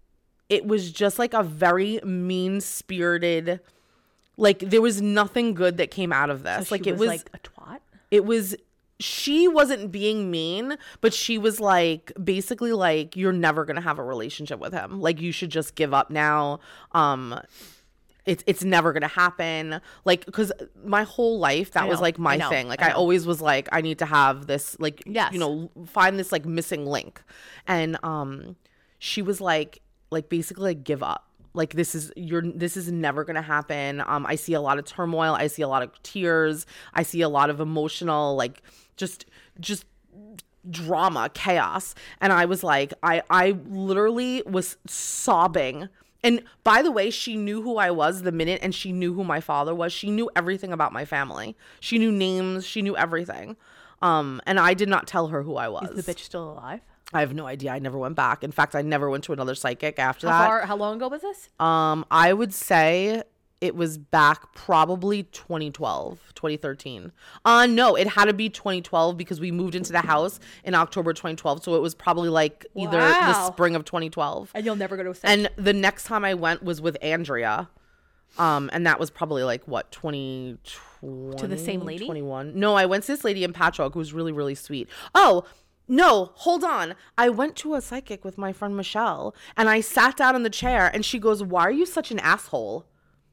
it was just like a very mean-spirited, like there was nothing good that came out of this. So like she it was like a twat. it was she wasn't being mean, but she was like basically like you're never gonna have a relationship with him, like you should just give up now. um it's it's never gonna happen, like because my whole life that I was know, like my I know, thing, like I I, know. always was like I need to have this, like, Yes. you know, find this like missing link. And um she was like like basically like give up. like this is you're this is never gonna happen. Um, I see a lot of turmoil. I see a lot of tears. I see a lot of emotional, like just just drama, chaos. And I was like, I I literally was sobbing. And by the way, she knew who I was the minute, and she knew who my father was. She knew everything about my family. She knew names. She knew everything. Um, and I did not tell her who I was. Is the bitch still alive? I have no idea. I never went back. In fact, I never went to another psychic after How that. far? How long ago was this? Um, I would say it was back probably twenty twelve, twenty thirteen. Uh, no, it had to be twenty twelve because we moved into the house in October twenty twelve. So it was probably like either the Wow. spring of twenty twelve. And you'll never go to a psychic. And the next time I went was with Andrea. Um, and that was probably like what, twenty twenty? To the same lady? twenty-one. No, I went to this lady in Patchogue who was really, really sweet. Oh, no, hold on. I went to a psychic with my friend Michelle, and I sat down in the chair, and she goes, "Why are you such an asshole?"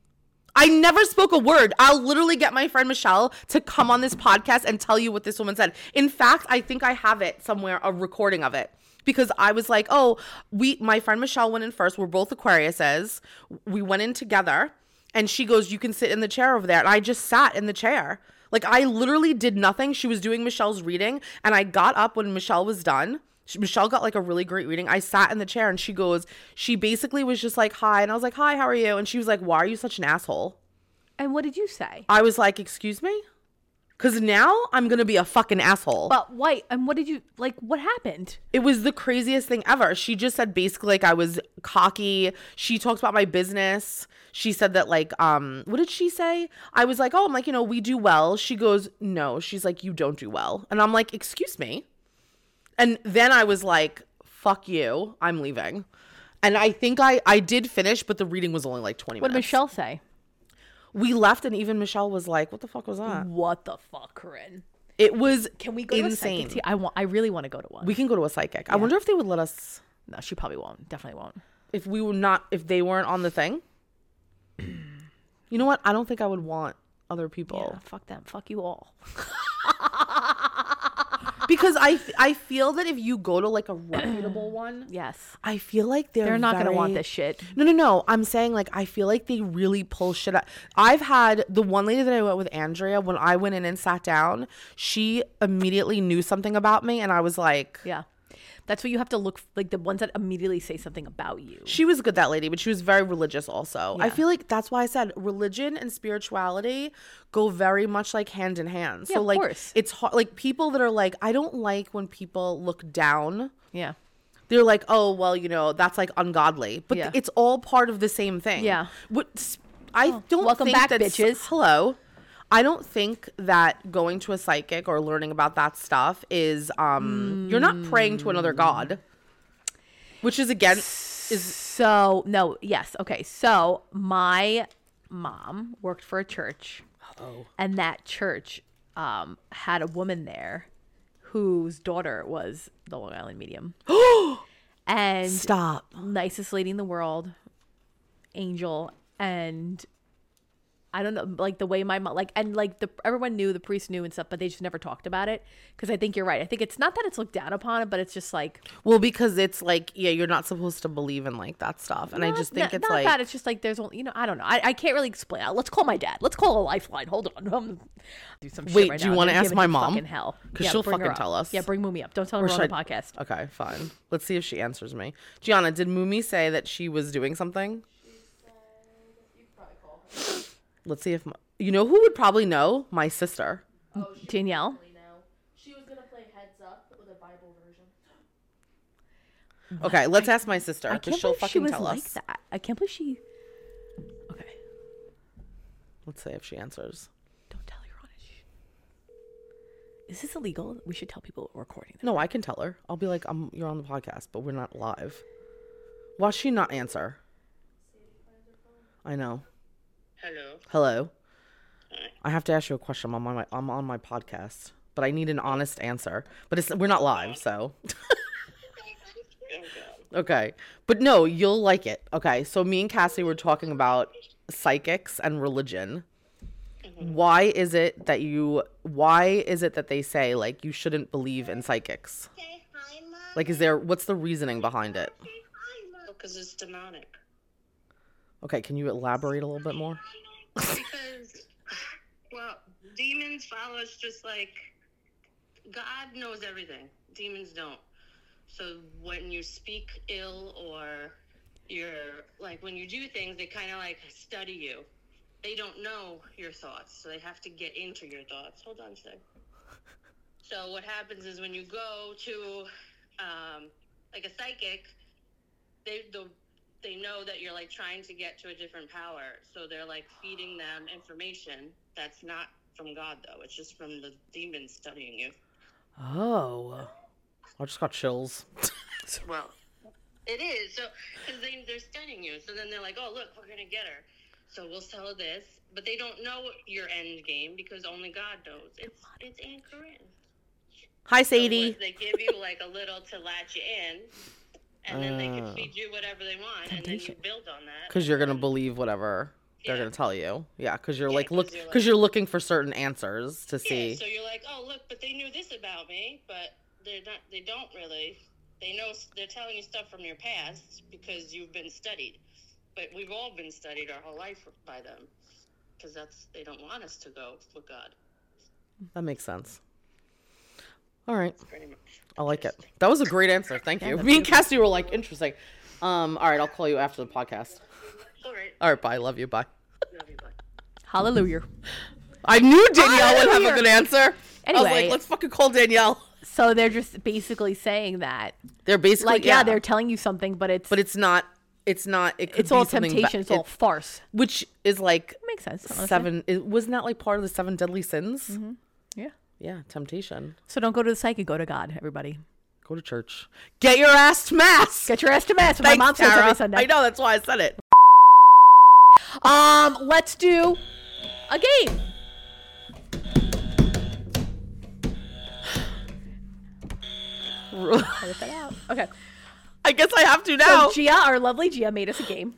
I never spoke a word. I'll literally get my friend Michelle to come on this podcast and tell you what this woman said. In fact, I think I have it somewhere, a recording of it. Because I was like, oh, we, my friend Michelle went in first. We're both Aquariuses. We went in together, and she goes, "You can sit in the chair over there." And I just sat in the chair. Like, I literally did nothing. She was doing Michelle's reading, and I got up when Michelle was done. She, Michelle got like a really great reading. I sat in the chair, and she goes, she basically was just like, "Hi." And I was like, "Hi, how are you?" And she was like, "Why are you such an asshole?" And what did you say? I was like, "Excuse me?" Because now I'm going to be a fucking asshole. But why? And what did you, like, what happened? It was the craziest thing ever. She just said basically like I was cocky. She talked about my business. She said that like, um, what did she say? I was like, oh, I'm like, you know, we do well. She goes, no. She's like, you don't do well. And I'm like, excuse me. And then I was like, fuck you. I'm leaving. And I think I, I did finish, but the reading was only like twenty What did minutes. Michelle say? We left, and even Michelle was like, what the fuck was that? What the fuck, Corinne? It was Can we go insane. to a psychic? I want. I really want to go to one. We can go to a psychic. I wonder if they would let us, No, she probably won't. Definitely won't. if we were not, if they weren't on the thing. You know what? I don't think I would want other people. Yeah, fuck them. Fuck you all. Because I, I feel that if you go to like a reputable one, Yes. I feel like they're They're not going to want very- this shit. No, no, no. I'm saying like I feel like they really pull shit out. I've had the one lady that I went with, Andrea, when I went in and sat down, she immediately knew something about me, and I was like, Yeah. That's what you have to look, like the ones that immediately say something about you. she was good, that lady, but she was very religious also. I Yeah. feel like that's why I said religion and spirituality go very much like hand in hand. Yeah, So of like course. it's hard, like people that are like, I don't like when people look down. Yeah. They're like, oh, well, you know, that's like ungodly. But Yeah. it's all part of the same thing. Yeah. What I don't welcome think back, that's- bitches. Hello. I don't think that going to a psychic or learning about that stuff is um you're not praying to another god. Which is again is So, no, yes. Okay. So, my mom worked for a church. Oh. And that church um, had a woman there whose daughter was the Long Island medium. And stop. nicest lady in the world, angel. And I don't know, like the way my mom, like, and like the everyone knew, the priest knew and stuff, but they just never talked about it. Because I think you're right. I think it's not that it's looked down upon it, but it's just like, Well, because it's like, yeah, you're not supposed to believe in like that stuff. And I not- just think not- it's not like that. It's just like there's only, you know, I don't know. I, I can't really explain. Uh, Let's call my dad. Let's call a lifeline. Hold on. Um, do some shit Wait, right do you now. wanna I'm gonna ask give my it to mom? fucking hell. 'Cause Yeah, she'll bring her fucking up. tell us. Yeah, bring Mumi up. Don't tell Or her we're on should the I- podcast. Okay, fine. Let's see if she answers me. Gianna, did Mumi say that she was doing something? Let's see if my, you know who would probably know? My sister. Danielle. She was gonna play Heads Up with a Bible version. Okay, let's ask my sister I because can't she'll believe she fucking was tell like us. that. I can't believe she. Okay, Let's see if she answers. don't tell her on it. Shh. Is this illegal? We should tell people we're recording this. No, I can tell her. I'll be like, um, you're on the podcast, but we're not live. Why should she not answer? I know. Hello. Hello. I have to ask you a question. I'm on my I'm on my podcast, but I need an honest answer. But it's we're not live, so. Okay, but no, you'll like it. Okay, so me and Cassie were talking about psychics and religion. Why is it that you? Why is it that they say like you shouldn't believe in psychics? Like, is there? What's the reasoning behind it? Because it's demonic. Okay, can you elaborate a little bit more? Because, well, demons follow us just like God knows everything. Demons don't. So when you speak ill or you're like when you do things, they kind of like study you. They don't know your thoughts, so they have to get into your thoughts. Hold on a sec. So what happens is when you go to um, like a psychic, they the they know that you're like trying to get to a different power, so they're like feeding them information that's not from God though. It's just from the demons studying you. Oh, I just got chills. Well, it is. So, because they, they're studying you. So then they're like, oh, look, we're going to get her. So we'll sell this. But they don't know your end game because only God knows. It's it's Anne Corinne. Hi, So Sadie. what- they give you like a little to latch you in. And then they Uh. can feed you whatever they want. And then you build on that. Because you're going to believe whatever they're Yeah. going to tell you. Yeah, because you're Yeah, like, 'cause look, you're because like- you're looking for certain answers to Yeah, see. so you're like, oh, look, but they knew this about me. But they're not, they don't really. They know, they're telling you stuff from your past because you've been studied. But we've all been studied our whole life by them. Because that's, they don't want us to go with God. That makes sense. All right. Pretty much. I like it. That was a great answer. Thank you. Me and Cassie were like, interesting. Um, all right, I'll call you after the podcast. All right. All right, bye. Love you. Bye. Love you, bye. Hallelujah. I knew Danielle would have a Hallelujah. good answer. I was Anyway. like, let's fucking call Danielle. So they're just basically saying that, They're basically like, yeah, they're telling you something, but it's but it's not. It's not. It could it's be all something temptation. ba- It's all it- farce. which is like Makes sense. honestly. seven. It, wasn't that like part of the seven deadly sins? Yeah. Yeah, temptation. So don't go to the psychic. Go to God, everybody. Go to church. Get your ass to mass. Get your ass to mass. My Thanks, mom says Tara. every Sunday. I know. That's why I said it. Um, let's do a game. Edit that out. Okay. I guess I have to So now. Gia, our lovely Gia, made us a game.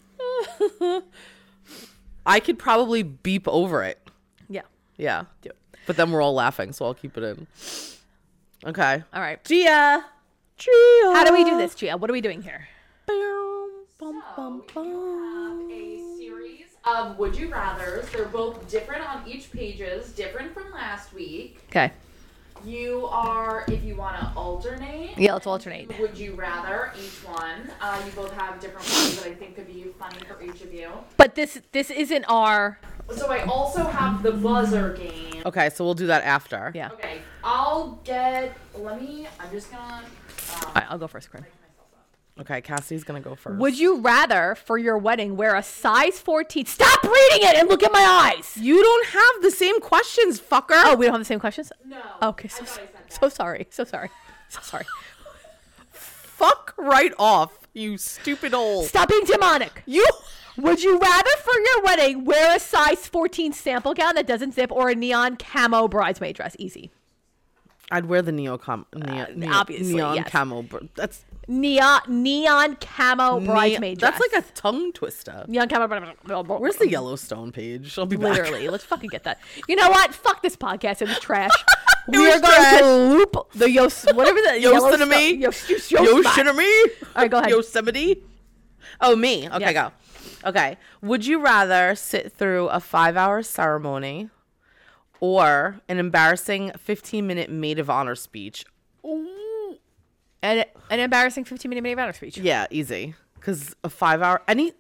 I could probably beep over it. Yeah. Yeah. Do it. But then we're all laughing, so I'll keep it in. Okay. All right. Gia. Gia. How do we do this, Gia? What are we doing here? Bum, bum, bum. A series of Would You Rathers. They're both different on each pages, different from last week. Okay. You are, if you want to alternate. Yeah, let's alternate. Would you rather each one? Uh, you both have different ones that I think could be funny for each of you. But this this isn't our. So I also have the buzzer game. Okay, so we'll do that after. Yeah. Okay, I'll get. Let me. I'm just gonna. Um, All right, I'll go first, Corinne. Okay, Cassie's gonna go first. Would you rather, for your wedding, wear a size fourteen? Stop reading it and look at my eyes. You don't have the same questions, fucker. Oh, we don't have the same questions. no. Okay, so I thought I said that. so sorry, so sorry, so sorry. Fuck right off, you stupid old. Stop being demonic. You. Would you rather, for your wedding, wear a size fourteen sample gown that doesn't zip or a neon camo bridesmaid dress? Easy. I'd wear the neo com neo, neo, obviously, neon yes. camo. br- That's Neon neon camo bridesmaid dress. That's like a tongue twister. neon camo. Where's the Yellowstone page? I'll be back. Literally, let's fucking get that. You know what? Fuck this podcast. It was trash. It we was are going trash. to loop the Yos, whatever the Yosemite? Yos, Yos, Yosemite. All right, go ahead. Yosemite. Oh, me. Okay, Yes. go. Okay. Would you rather sit through a five-hour ceremony or an embarrassing fifteen-minute maid of honor speech? Ooh. And an embarrassing fifteen minute maid of honor speech. Yeah, easy. Because a five-hour any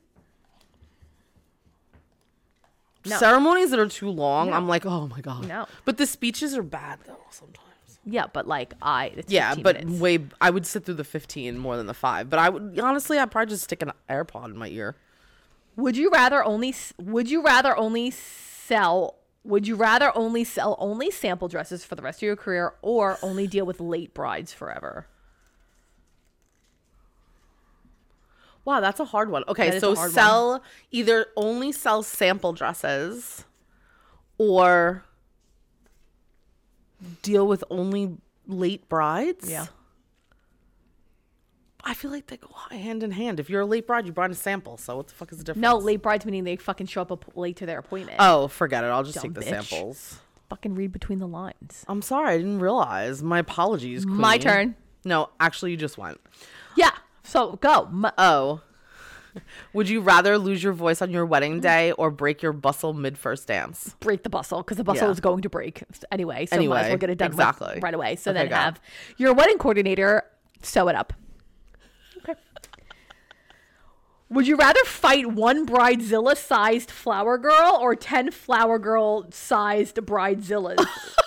No. ceremonies that are too long, No. I'm like, oh my god. No. But the speeches are bad though sometimes. Yeah, but like I. It's Yeah, fifteen but minutes. way I would sit through the fifteen more than the five. But I would honestly, I'd probably just stick an AirPod in my ear. Would you rather only? s- Would you rather only sell? Would you rather only sell only sample dresses for the rest of your career, or only deal with late brides forever? Wow, that's a hard one. Okay, That is so a hard sell either only sell sample dresses or deal with only late brides. Yeah. I feel like they go hand in hand. If you're a late bride, you brought a sample. So what the fuck is the difference? No, late brides meaning they fucking show up ap- late to their appointment. Oh, forget it. I'll just Dumb take the bitch. samples. Fucking read between the lines. I'm sorry, I didn't realize. My apologies. My queen. turn. No, actually, you just went. Yeah. So go. M- Oh. Would you rather lose your voice on your wedding day or break your bustle mid first dance? Break the bustle because the bustle Yeah. is going to break anyway. So Anyway, might as well get it done with exactly. right away. So Okay, then go. have your wedding coordinator sew it up. Okay. Would you rather fight one bridezilla-sized flower girl or ten flower girl-sized bridezillas?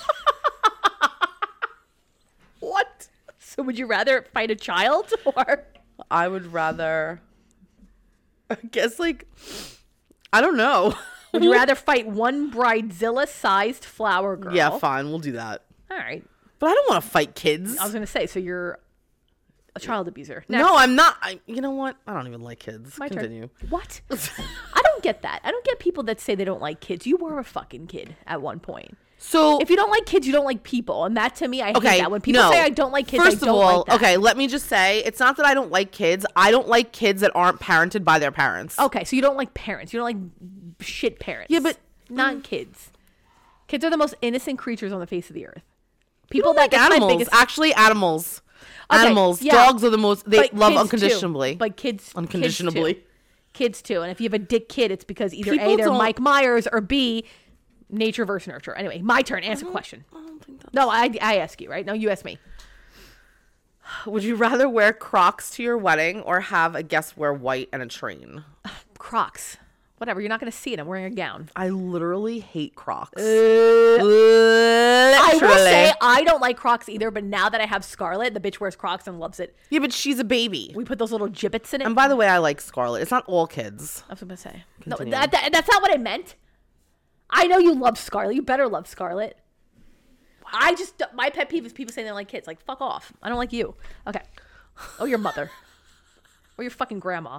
What? So would you rather fight a child or? I would rather. I guess like. I don't know. Would you rather fight one bridezilla-sized flower girl? Yeah, fine. We'll do that. All right. But I don't want to fight kids. I was gonna say, so you're a child abuser. Next. No, I'm not. I, you know what? I don't even like kids. My Continue. turn. What? I don't get that. I don't get people that say they don't like kids. You were a fucking kid at one point. So If you don't like kids, you don't like people, and that to me, I hate okay, that. When people no. say I don't like kids, First I don't of all, like that. okay, let me just say, it's not that I don't like kids. I don't like kids that aren't parented by their parents. Okay, so you don't like parents. You don't like shit parents. Yeah, but- not kids. Kids are the most innocent creatures on the face of the earth. You People don't that like that's my animals. biggest- Actually, animals. Okay, Animals. yeah. Dogs are the most. They but love kids too. unconditionally. But kids, Unconditionally. kids too. Kids too. And if you have a dick kid, it's because either People A, they're don't- Mike Myers, or B, nature versus nurture. Anyway, my turn. Answer question. I don't think that's- No, I, I ask you, right? No, you ask me. Would you rather wear Crocs to your wedding or have a guest wear white and a train? Crocs. Whatever. You're not going to see it. I'm wearing a gown. I literally hate Crocs. Uh, I will Literally. say I don't like Crocs either, but now that I have Scarlett, the bitch wears Crocs and loves it. Yeah, but she's a baby. We put those little gibbets in it. And by the way, I like Scarlet. It's not all kids. I was going to say. No, Continue. that, that, that's not what I meant. I know you love Scarlett. You better love Scarlett. I just, my pet peeve is people saying they don't like kids. Like, fuck off. I don't like you. Okay. Oh, your mother. Or your fucking grandma.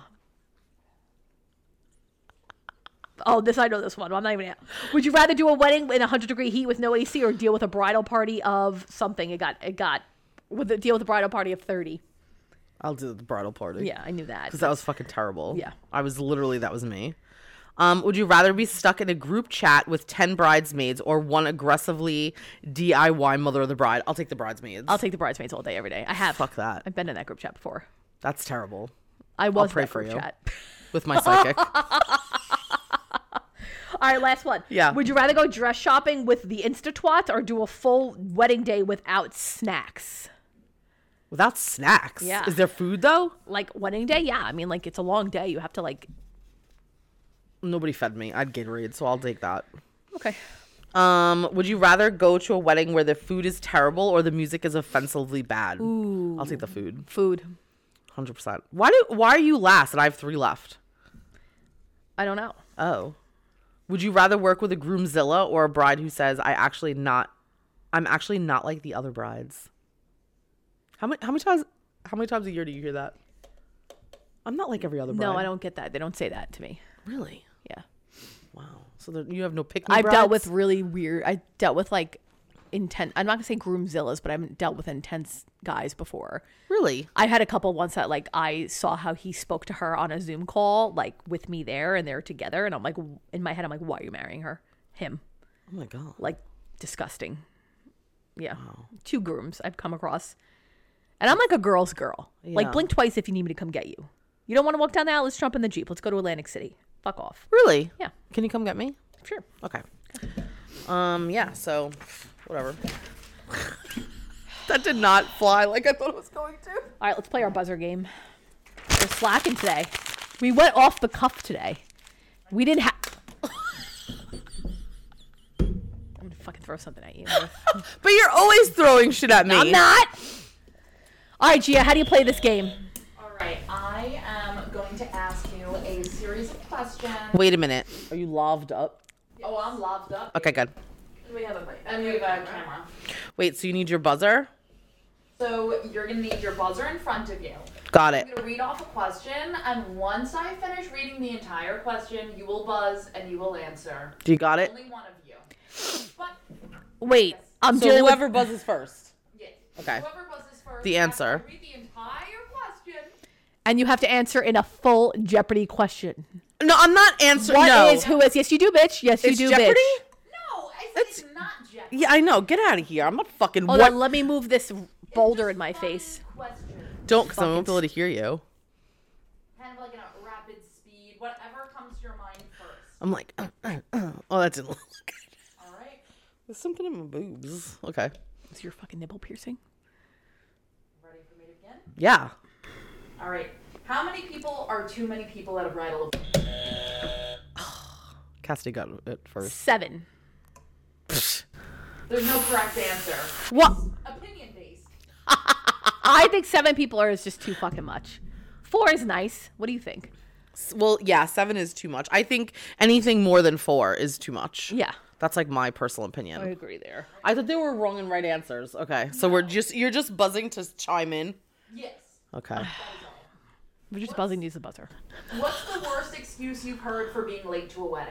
Oh, this, I know this one. I'm not even. Would you rather do a wedding in one hundred degree heat with no A C or deal with a bridal party of something? It got, it got, with a deal with a bridal party of thirty. I'll do the bridal party. Yeah, I knew that. Because that was fucking terrible. Yeah. I was literally, that was me. Um, would you rather be stuck in a group chat with ten bridesmaids or one aggressively D I Y mother of the bride? I'll take the bridesmaids. I'll take the bridesmaids all day, every day. I have. Fuck that. I've been in that group chat before. That's terrible. I was pray in that for group you. chat. With my psychic. All right, last one. Yeah. Would you rather go dress shopping with the Insta-twats or do a full wedding day without snacks? Without snacks. Yeah. Is there food though? Like wedding day? Yeah. I mean, like it's a long day. You have to like. Nobody fed me. I'd Gatorade, so I'll take that. Okay. Um, would you rather go to a wedding where the food is terrible or the music is offensively bad? Ooh. I'll take the food. Food. one hundred percent. Why do why are you last and I have three left? I don't know. Oh. Would you rather work with a groomzilla or a bride who says I actually not I'm actually not like the other brides? How many how many times how many times a year do you hear that? I'm not like every other bride. No, I don't get that. They don't say that to me. Really? Yeah. Wow. So there, you have no pick me I've dealt with brides? really weird. I dealt with like intense. I'm not gonna say groomzillas, but I've dealt with intense guys before. Really? I had a couple once that like I saw how he spoke to her on a Zoom call, like with me there, and they're together, and I'm like, in my head, I'm like, why are you marrying her? Him, Oh my god. like, disgusting. Yeah, two grooms I've come across, and I'm like a girl's girl. Like, Yeah. blink twice if you need me to come get you. You don't want to walk down the aisle? Let's jump in the Jeep. Let's go to Atlantic City. Fuck off. Really? Yeah, Can you come get me? sure. Okay. Um, yeah, so whatever. That did not fly like I thought it was going to. All right, let's play our buzzer game. We're slacking today. We went off the cuff today. We didn't have. I'm gonna fucking throw something at you. But you're always throwing shit at me. I'm not. All right, Gia, how do you play this game? All right, I am going to ask you a series of questions. Wait a minute. Are you laved up? Oh, I'm loved up. Okay, good. We have a mic. And we have a camera. Wait, so you need your buzzer? So you're gonna need your buzzer in front of you. Got I'm it. gonna read off a question, and once I finish reading the entire question, you will buzz and you will answer. Do you got it? Only one of you. But Wait, I'm So dealing whoever with. buzzes first. yeah. Okay. Whoever buzzes first. The after I answer. Read the entire question. And you have to answer in a full Jeopardy question. No, I'm not answering. What is no. who is? Yes, you do, bitch. Yes, you It's do, Jeopardy? bitch. No, I said That's- it's not Jeopardy. Yeah, I know. Get out of here. I'm not fucking. Hold what? on, let me move this boulder It's in my a funny face. Question. Don't, because I won't be able to hear you. Kind of like in a rapid I'm like, uh, uh, uh. Oh, that didn't look good. All right. There's something in my boobs. Okay. Is your fucking nipple piercing? Ready for me to begin? Yeah. All right. How many people are too many people at a bridal? Cassidy got it first. Seven. There's no correct answer. What? Opinion based. I think seven people are is just too fucking much. Four is nice. What do you think? Well, yeah, seven is too much. I think anything more than four is too much. Yeah. That's like my personal opinion. I agree there. I thought they were wrong and right answers. Okay, so we're just you're just buzzing to chime in. Yes. Okay. We're just buzzing to use the buzzer. What's the worst excuse you've heard for being late to a wedding?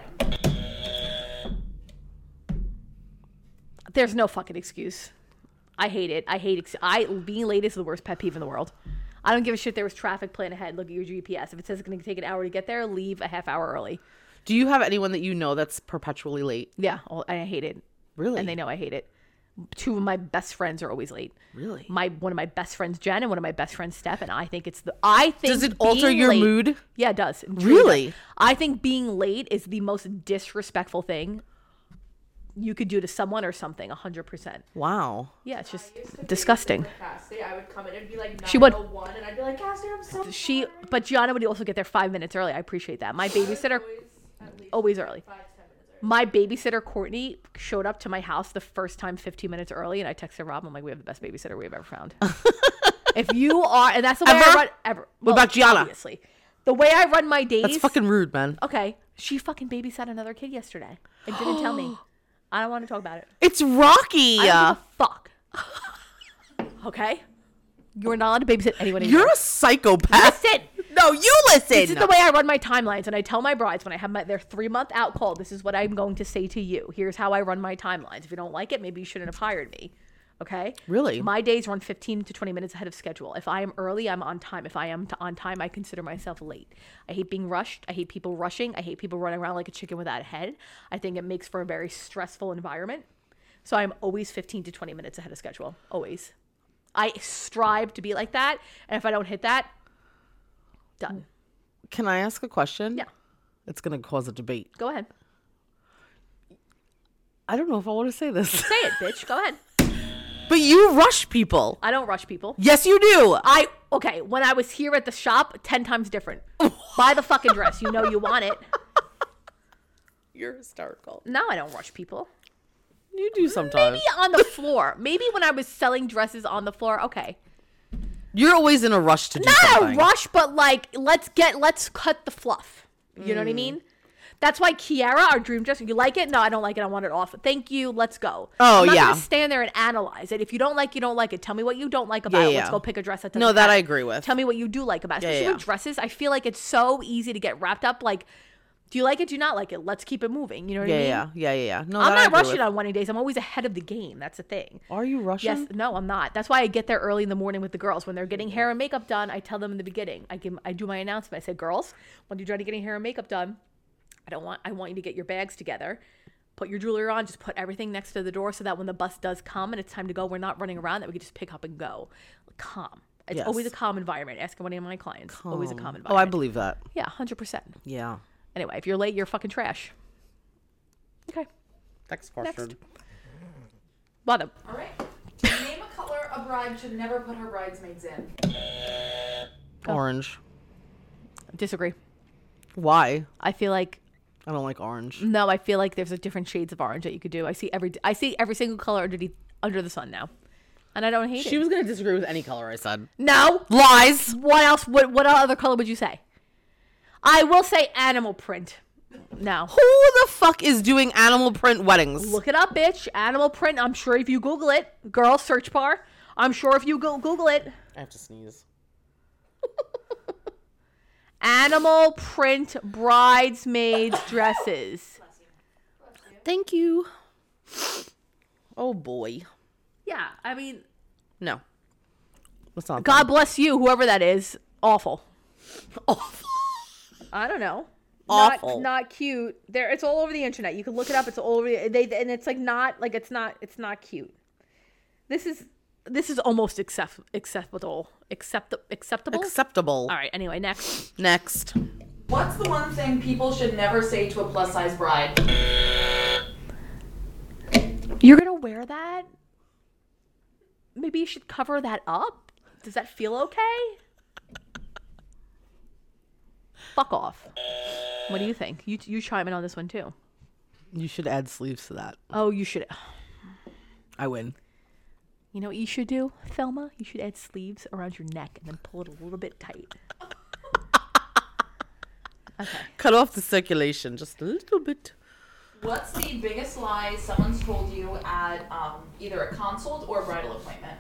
There's no fucking excuse. I hate it. I hate ex- I being late is the worst pet peeve in the world. I don't give a shit. There was traffic. Plan ahead. Look at your G P S. If it says it's going to take an hour to get there, leave a half hour early. Do you have anyone that you know that's perpetually late? Yeah, well, I hate it. Really? And they know I hate it. Two of my best friends are always late. Really? My one of my best friends Jen and one of my best friends Steph, and I think it's the I think Does it alter being your late- mood? Yeah, it does. It Really? does. I think being late is the most disrespectful thing you could do to someone or something. A hundred percent. Wow. Yeah, it's just disgusting. Cassie, I would come in and be like She would. nine oh one, and I'd be like, Cassie, I'm so She, but Gianna would also get there five minutes early. I appreciate that. My babysitter always early. My babysitter Courtney showed up to my house the first time fifteen minutes early, and I texted Rob. I'm like, "We have the best babysitter we have ever found." If you are, and that's the way Ever? I run ever. What about Gianna? Obviously, the way I run my days. That's fucking rude, man. Okay, she fucking babysat another kid yesterday and didn't tell me. I don't want to talk about it. It's Rocky. I don't give a fuck. Okay, you're not allowed to babysit anyone anymore. You're a psychopath. Listen. No, you listen. This is the way I run my timelines, and I tell my brides when I have my, their three month out call, this is what I'm going to say to you. Here's how I run my timelines. If you don't like it, maybe you shouldn't have hired me. Okay? Really? My days run fifteen to twenty minutes ahead of schedule. If I am early, I'm on time. If I am t- on time, I consider myself late. I hate being rushed. I hate people rushing. I hate people running around like a chicken without a head. I think it makes for a very stressful environment. So I'm always fifteen to twenty minutes ahead of schedule. Always. I strive to be like that. And if I don't hit that, done. Can I ask a question? Yeah. It's going to cause a debate. Go ahead. I don't know if I want to say this. Say it, bitch. Go ahead. But you rush people. I don't rush people. Yes, you do. I okay. When I was here at the shop, ten times different. Buy the fucking dress. You know you want it. You're hysterical. No, I don't rush people. You do sometimes. Maybe on the floor. Maybe when I was selling dresses on the floor. Okay. You're always in a rush to do Not something. a rush, but like let's get let's cut the fluff. You know what I Mm. mean? That's why Kiara, our dream dress. You like it? No, I don't like it. I want it off. Thank you. Let's go. Oh, I'm not yeah. gonna stand there and analyze it. If you don't like, you don't like it. Tell me what you don't like about Yeah, it. yeah. Let's go pick a dress that doesn't No, that matter. I agree with. Tell me what you do like about it. Yeah, Especially yeah, with yeah. dresses, I feel like it's so easy to get wrapped up. Like, do you like it? Do you not like it? Let's keep it moving. You know what Yeah, I mean? yeah, yeah, yeah, yeah. No, I'm that I not agree rushing with. on wedding days. I'm always ahead of the game. That's the thing. Are you rushing? Yes, no, I'm not. That's why I get there early in the morning with the girls. When they're getting hair and makeup done, I tell them in the beginning. I give, I do my announcement. I say, girls, when you're done getting hair and makeup done, I don't want, I want you to get your bags together. Put your jewelry on. Just put everything next to the door so that when the bus does come and it's time to go, we're not running around. That we can just pick up and go. Calm. It's Yes. always a calm environment. Ask one of my clients. Always a calm Oh, environment. I believe that. Yeah, one hundred percent. Yeah. Anyway, if you're late, you're fucking trash. Okay. Next question. Well, the, All right. Name a color a bride should never put her bridesmaids in. Orange. disagree. Why? I feel like I don't like orange. no. I feel like there's a different shades of orange that you could do. I see every I see every single color underneath under the sun now, and I don't hate She it. was gonna disagree with any color I said. No. Lies. What else? What what other color would you say? I will say animal print. No. Who the fuck is doing animal print weddings? Look it up, bitch. Animal print. I'm sure if you Google it, girl search bar. I'm sure if you go Google it, I have to sneeze. animal print bridesmaids dresses. Thank you. Oh boy. Yeah, I mean, No. That's not. God bless you, whoever that is. Awful. Awful. I don't know. Awful. Not, not cute. There, it's all over the internet. You can look it up. It's all over. The, they and it's like not like it's not. It's not cute. This is this is almost accept, acceptable. Accept, acceptable. Acceptable. All right. Anyway, next. Next. What's the one thing people should never say to a plus size bride? You're gonna wear that? Maybe you should cover that up? Does that feel okay? Fuck off. What do you think? You you chime in on this one too. You should add sleeves to that. Oh, you should. I win. You know what you should do, Thelma? You should add sleeves around your neck and then pull it a little bit tight. Okay. Cut off the circulation just a little bit. What's the biggest lie someone's told you at um, either a consult or a bridal appointment?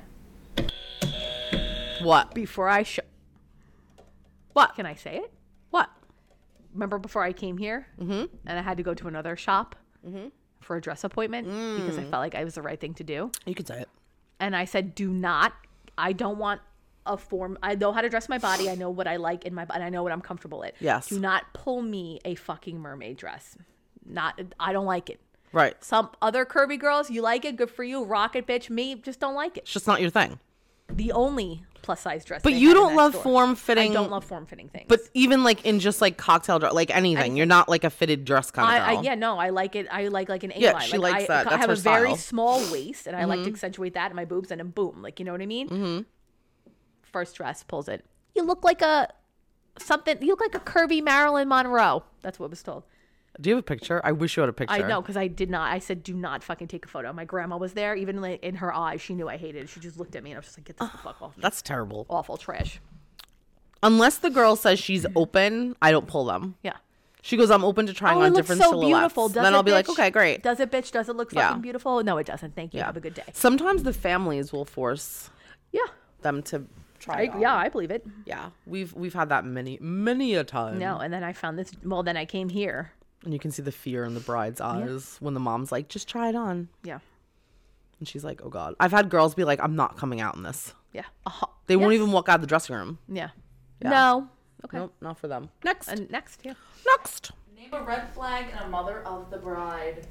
What? Before I show. What? Can I say it? What? Remember before I came here Mm-hmm. and I had to go to another shop Mm-hmm. for a dress appointment because I felt like it was the right thing to do. You could say it. And I said, do not, I don't want a form. I know how to dress my body. I know what I like in my body. I know what I'm comfortable in. Yes. Do not pull me a fucking mermaid dress. Not, I don't like it. Right. Some other curvy girls, you like it, good for you. Rock it, bitch. Me, just don't like it. It's just not your thing. The only plus size dress. But they you had in don't that love store. form fitting. I don't love form fitting things. But even like in just like cocktail dress, like anything, Anything. you're not like a fitted dress kind I, of girl. I yeah no I like it I like like an A Yeah, line. she like, likes I, that. I That's have her a very style. small waist and I like to accentuate that in my boobs and in boom, like, you know what I mean. Mm-hmm. First dress pulls it. You look like a something. You look like a curvy Marilyn Monroe. That's what was told. Do you have a picture? I wish you had a picture. I know because I did not. I said do not fucking take a photo. My grandma was there. Even like in her eyes, she knew I hated it. She just looked at me and I was just like, get this the fuck off. That's terrible. Awful trash. Unless the girl says she's open, I don't pull them. Yeah. She goes, I'm open to trying Oh, on it looks different so silhouettes. beautiful. Does then it, I'll be like, bitch? okay, great. Does it, bitch? Does it look Yeah. fucking beautiful? No, it doesn't. Thank you. Yeah. Have a good day. Sometimes the families will force Yeah. them to try. I, it on. yeah, I believe it. Yeah. We've we've had that many many a time. No, and then I found this. Well, then I came here. And you can see the fear in the bride's eyes when the mom's like, just try it on. Yeah. And she's like, oh God. I've had girls be like, I'm not coming out in this. Yeah. Uh-huh. They won't Yes. even walk out of the dressing room. Yeah. Yeah. No. Okay. Nope, not for them. Next. And next, yeah. Next. Name a red flag and a mother of the bride.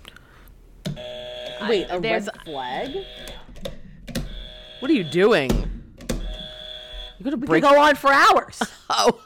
Wait, a there's- red flag? What are you doing? You're gonna We break. could go on for hours. Oh.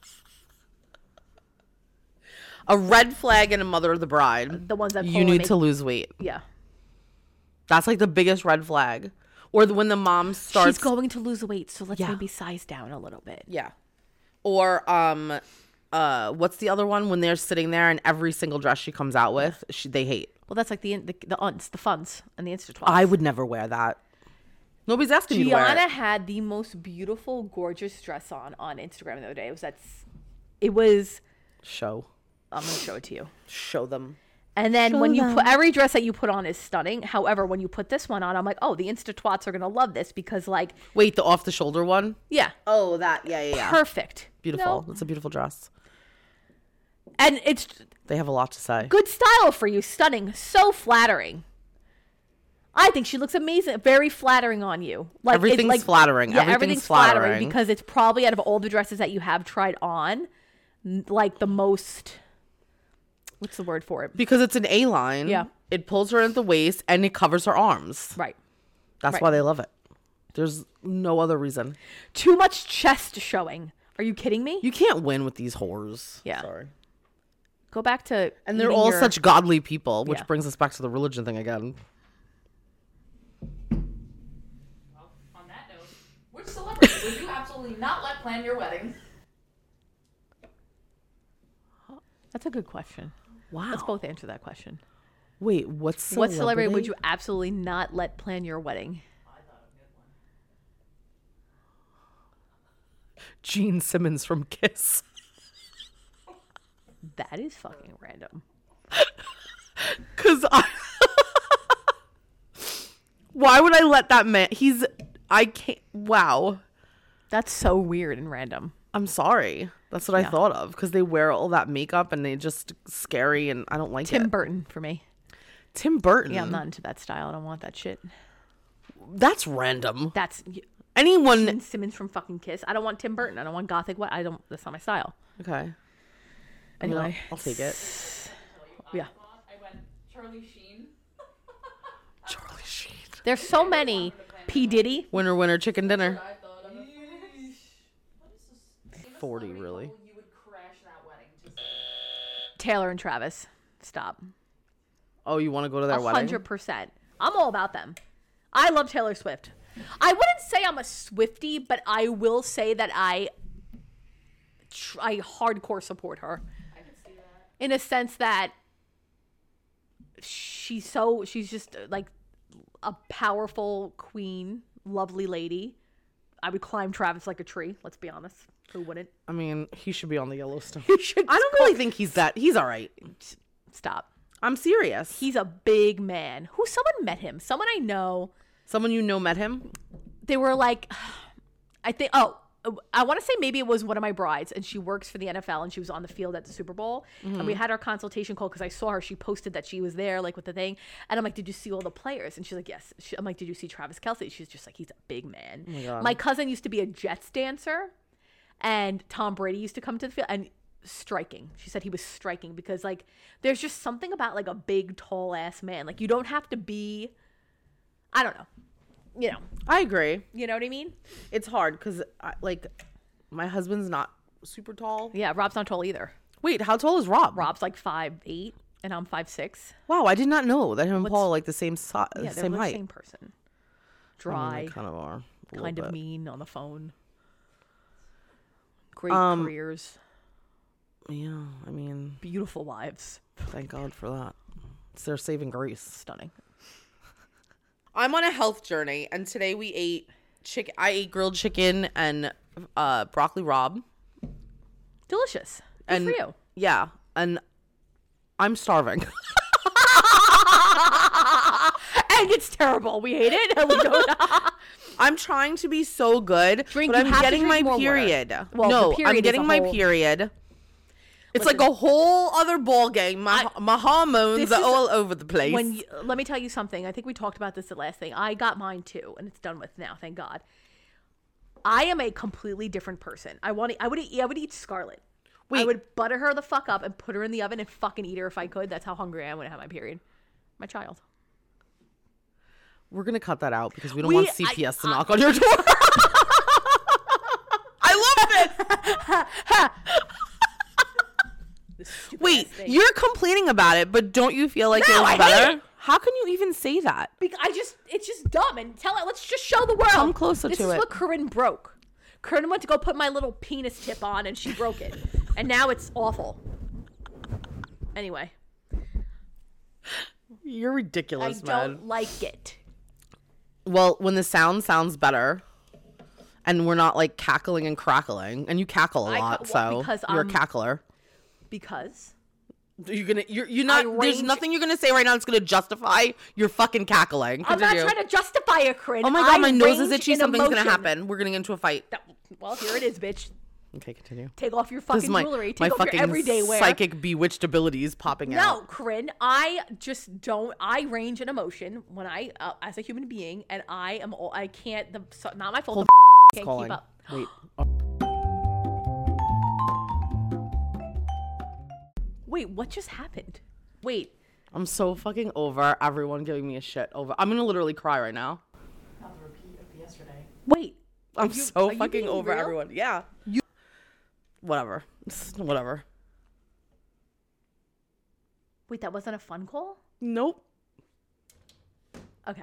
A red flag and a mother of the bride. The ones that pull You and need make- to lose weight. Yeah. That's like the biggest red flag. Or the, when the mom starts. She's going to lose weight, so let's Yeah. maybe size down a little bit. Yeah. Or um, uh, what's the other one? When they're sitting there and every single dress she comes out with, she, they hate. Well, that's like the the the, unts, the funds, and the Insta twats. I would never wear that. Nobody's asking you to wear Gianna it. had the most beautiful, gorgeous dress on on Instagram the other day. It was that. s- It was. Show. I'm gonna show it to you. Show them. And then Show when you them. put every dress that you put on is stunning. However, when you put this one on, I'm like, oh, the Insta twats are gonna love this because, like, Wait, the off the shoulder one? yeah, Oh, that. Yeah, yeah, yeah. perfect, Beautiful. No. It's a beautiful dress. and it's They have a lot to say. good style for you, stunning, so flattering. I think she looks amazing, very flattering on you. Like it's Everything's like, flattering. Yeah, Everything's everything's flattering. flattering. because it's probably out of all the dresses that you have tried on, n- like the most. What's the word for it? Because it's an A line. Yeah. It pulls her at the waist and it covers her arms. Right. That's Right. why they love it. There's no other reason. Too much chest showing. Are you kidding me? You can't win with these whores. Yeah. Sorry. Go back to And they're eating all your- such godly people, which Yeah. brings us back to the religion thing again. Well, on that note, which celebrity would you absolutely not let plan your wedding? That's a good question. Wow. Let's both answer that question. Wait, what's What celebrity would you absolutely not let plan your wedding? Gene Simmons from Kiss. That is fucking random. Cause I Why would I let that man he's I can't wow. That's so weird and random. I'm sorry. That's what Yeah. I thought of. Because they wear all that makeup and they just scary and I don't like Tim it. Burton for me. Tim Burton. Yeah, I'm not into that style. I don't want that shit. That's random. That's Anyone Gene Simmons from fucking Kiss. I don't want Tim Burton. I don't want gothic. What? I don't. That's not my style. Okay. I mean, Anyway, I'll, I'll take it. yeah. I went Charlie Sheen. Charlie Sheen. There's so many. P Diddy. Winner winner chicken dinner. I thought of. forty really. You would crash that Taylor and Travis. Stop. Oh, you want to go to their A wedding? hundred percent. I'm all about them. I love Taylor Swift. I wouldn't say I'm a Swiftie, but I will say that I, tr- I hardcore support her. I can see that. In a sense that she's so she's just uh, like a powerful queen, lovely lady. I would climb Travis like a tree. Let's be honest. Who wouldn't? I mean, he should be on the Yellowstone. He should I don't really think he's that. He's all right. Stop. I'm serious. He's a big man. Who? Someone met him. Someone I know. Someone you know met him? They were like, I think. Oh, I want to say maybe it was one of my brides, and she works for the N F L, and she was on the field at the Super Bowl, and we had our consultation call because I saw her. She posted that she was there, like with the thing, and I'm like, "Did you see all the players?" And she's like, "Yes." She, I'm like, "Did you see Travis Kelce?" She's just like, "He's a big man." Oh my God. My cousin used to be a Jets dancer, and Tom Brady used to come to the field, and striking. She said he was striking because like there's just something about like a big, tall ass man. Like you don't have to be. I don't know. You know. I agree. You know what I mean? It's hard because, like, my husband's not super tall. Yeah, Rob's not tall either. Wait, how tall is Rob? Rob's like five eight, and I'm five six. Wow, I did not know that him and What's- Paul are like the same si- Yeah, they're same the height. same person. I mean, Dry, they kind of are. a little kind of bit. mean on the phone. Great Um, careers, Yeah, I mean, beautiful lives, thank God for that. It's their saving grace. stunning. I'm on a health journey, and today we ate chicken. I ate grilled chicken and uh, broccoli rabe. Delicious. Good and for you. Yeah, and I'm starving. And it's terrible. We hate it. And we don't. I'm trying to be so good, Drink- but you I'm have to getting drink my more water. period. Well, the no, period I'm is getting a my whole- period. It's Listen. like a whole other ball game. My my hormones This are is- all over the place. When you, let me tell you something. I think we talked about this the last thing. I got mine too, and it's done with now. Thank God. I am a completely different person. I want. To, I would. Eat, I would eat Scarlett. I Wait. would butter her the fuck up and put her in the oven and fucking eat her if I could. That's how hungry I am when I have my period. My child. We're gonna cut that out because we don't We- want C P S I- to knock on your door. I love this. Wait, you're complaining about it, but don't you feel like No, it I was hate better? it. How can you even say that? Because I just, it's just dumb. And tell it, let's just show the world. Come closer this to is it. what Corinne broke. Corinne went to go put my little penis tip on and she broke it. And now it's awful. Anyway, You're I ridiculous, don't man. like it. Well, when the sound sounds better, and we're not like cackling and crackling, and you cackle a I ca- lot, well, so because, you're um, a cackler. Because You're gonna, you're, you're not. I There's range- nothing you're gonna say right now that's gonna justify your fucking cackling. I'm not Continue. trying to justify it, Corinne. Oh my god, I my nose is range itchy. in Something's gonna emotion. happen. We're gonna get into a fight. That- well, here it is, bitch. Okay, continue. Take off your This fucking is my, jewelry. Take my off fucking your everyday wear. psychic bewitched abilities popping No, out. Corinne, I just don't. I range in emotion when I, uh, as a human being, and I am. All, I can't. The so, not my fault. Hold the can't calling. keep up. Wait. Wait, what just happened? Wait, I'm so fucking over everyone giving me a shit over. I'm gonna literally cry right now. Not the repeat of yesterday. wait. I'm Are you- so are you fucking being over real? everyone. Yeah. You- Whatever. Whatever. Wait, that wasn't a fun call? Nope. Okay.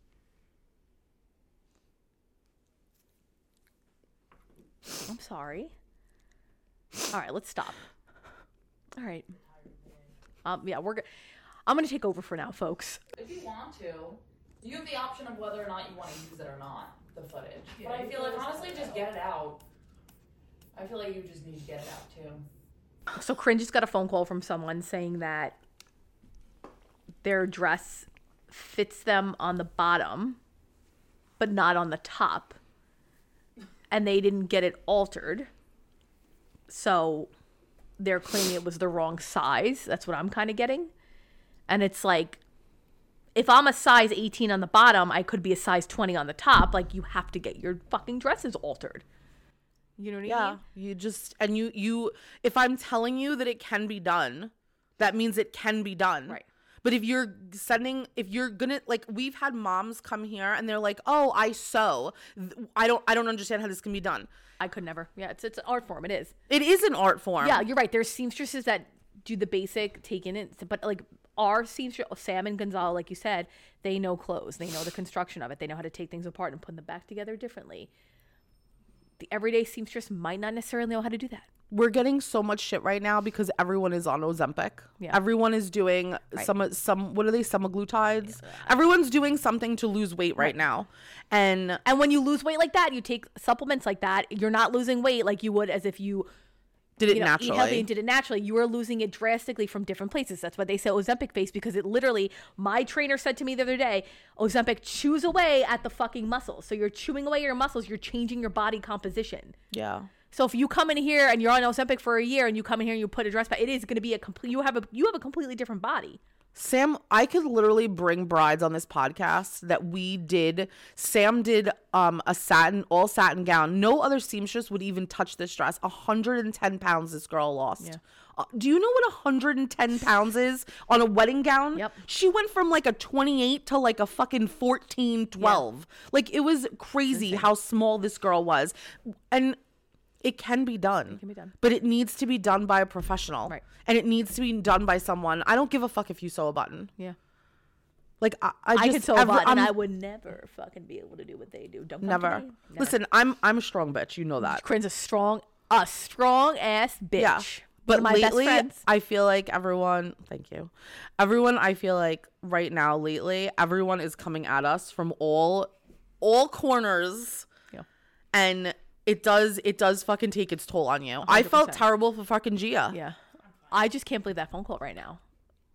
I'm sorry. All right, let's stop. All right. Um, yeah, we're. Go- I'm gonna take over for now, folks. If you want to, you have the option of whether or not you want to use it or not, the footage. But I feel like honestly, just get it out. I feel like you just need to get it out too. So Corinne just got a phone call from someone saying that their dress fits them on the bottom, but not on the top, and they didn't get it altered. So they're claiming it was the wrong size. That's what I'm kind of getting. And it's like, if I'm a size eighteen on the bottom, I could be a size twenty on the top. Like, you have to get your fucking dresses altered. You know what I Yeah. mean? You just and you you if I'm telling you that it can be done, that means it can be done. Right. But if you're sending, if you're gonna, like, we've had moms come here and they're like, "Oh, I sew. I don't, I don't understand how this can be done." I could never. Yeah, it's it's an art form. It is. It is an art form. Yeah, you're right. There's seamstresses that do the basic, take in it. But like our seamstress, Sam and Gonzalo, like you said, they know clothes. They know the construction of it. They know how to take things apart and put them back together differently. The everyday seamstress might not necessarily know how to do that. We're getting so much shit right now because everyone is on Ozempic. Yeah. Everyone is doing Right. some some what are they semaglutides? Everyone's doing something to lose weight right, Right. now. And And when you lose weight like that, you take supplements like that, you're not losing weight like you would as if you did it you know, naturally. eat healthy and did it naturally. You are losing it drastically from different places. That's why they say Ozempic face, because it literally, my trainer said to me the other day, Ozempic chews away at the fucking muscles. So you're chewing away your muscles, you're changing your body composition. Yeah. So if you come in here and you're on Ozempic for a year and you come in here and you put a dress back, it is going to be a complete, you have a, you have a completely different body. Sam, I could literally bring brides on this podcast that we did. Sam did um, a satin, all satin gown. No other seamstress would even touch this dress. one hundred ten pounds this girl lost. Yeah. Uh, do you know what one hundred ten pounds is on a wedding gown? Yep. She went from like a twenty-eight to like a fucking fourteen, twelve. Like it was crazy how small this girl was. And it can be done. It can be done. But it needs to be done by a professional. Right. And it needs to be done by someone. I don't give a fuck if you sew a button. Yeah. Like I, I I just could sew a every- button and I'm- I would never fucking be able to do what they do. Don't come to never. me. Never. Listen, I'm I'm a strong bitch. You know that. Corinne's a strong, a strong ass bitch. Yeah. One But of my lately, best friends. I feel like everyone. Thank you, everyone. I feel like right now, lately, everyone is coming at us from all all corners, Yeah. and it does it does fucking take its toll on you. I felt percent. terrible for fucking Gia. Yeah. I just can't believe that phone call right now.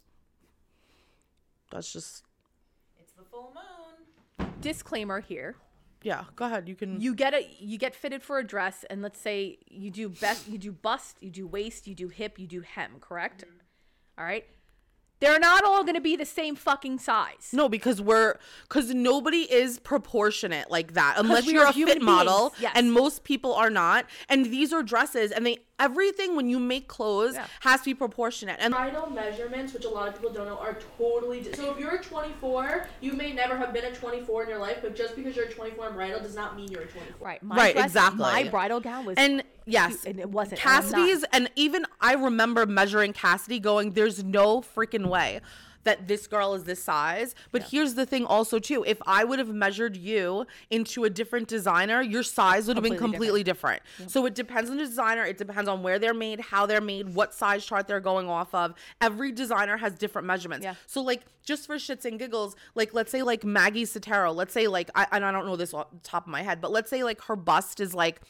That's just It's the full moon. Disclaimer here. yeah. Go ahead. You can. You get a you get fitted for a dress, and let's say you do best you do bust, you do waist, you do hip, you do hem, correct? All right. They're not all going to be the same fucking size. No, because we're because nobody is proportionate like that unless we you're are a human fit model, beings, yes. and most people are not. And these are dresses, and they everything when you make clothes Yeah. has to be proportionate. And Bridal measurements, which a lot of people don't know, are totally di- so. If you're a twenty-four, you may never have been a twenty-four in your life, but just because you're a twenty-four in bridal does not mean you're a twenty-four. Right. My Right, dress- exactly. My bridal gown was and yes, cute, and it wasn't. and I'm not- Cassidy's, and even I remember measuring Cassidy, going, "There's no freaking way that this girl is this size." But here's the thing, also too, if I would have measured you into a different designer, your size would have been Completely completely different. So it depends on the designer. It depends on where they're made, how they're made, what size chart they're going off of. Every designer has different measurements. Yeah. So like just for shits and giggles, like let's say like Maggie Sotero, let's say like I and I don't know this off the top of my head, but let's say like her bust is like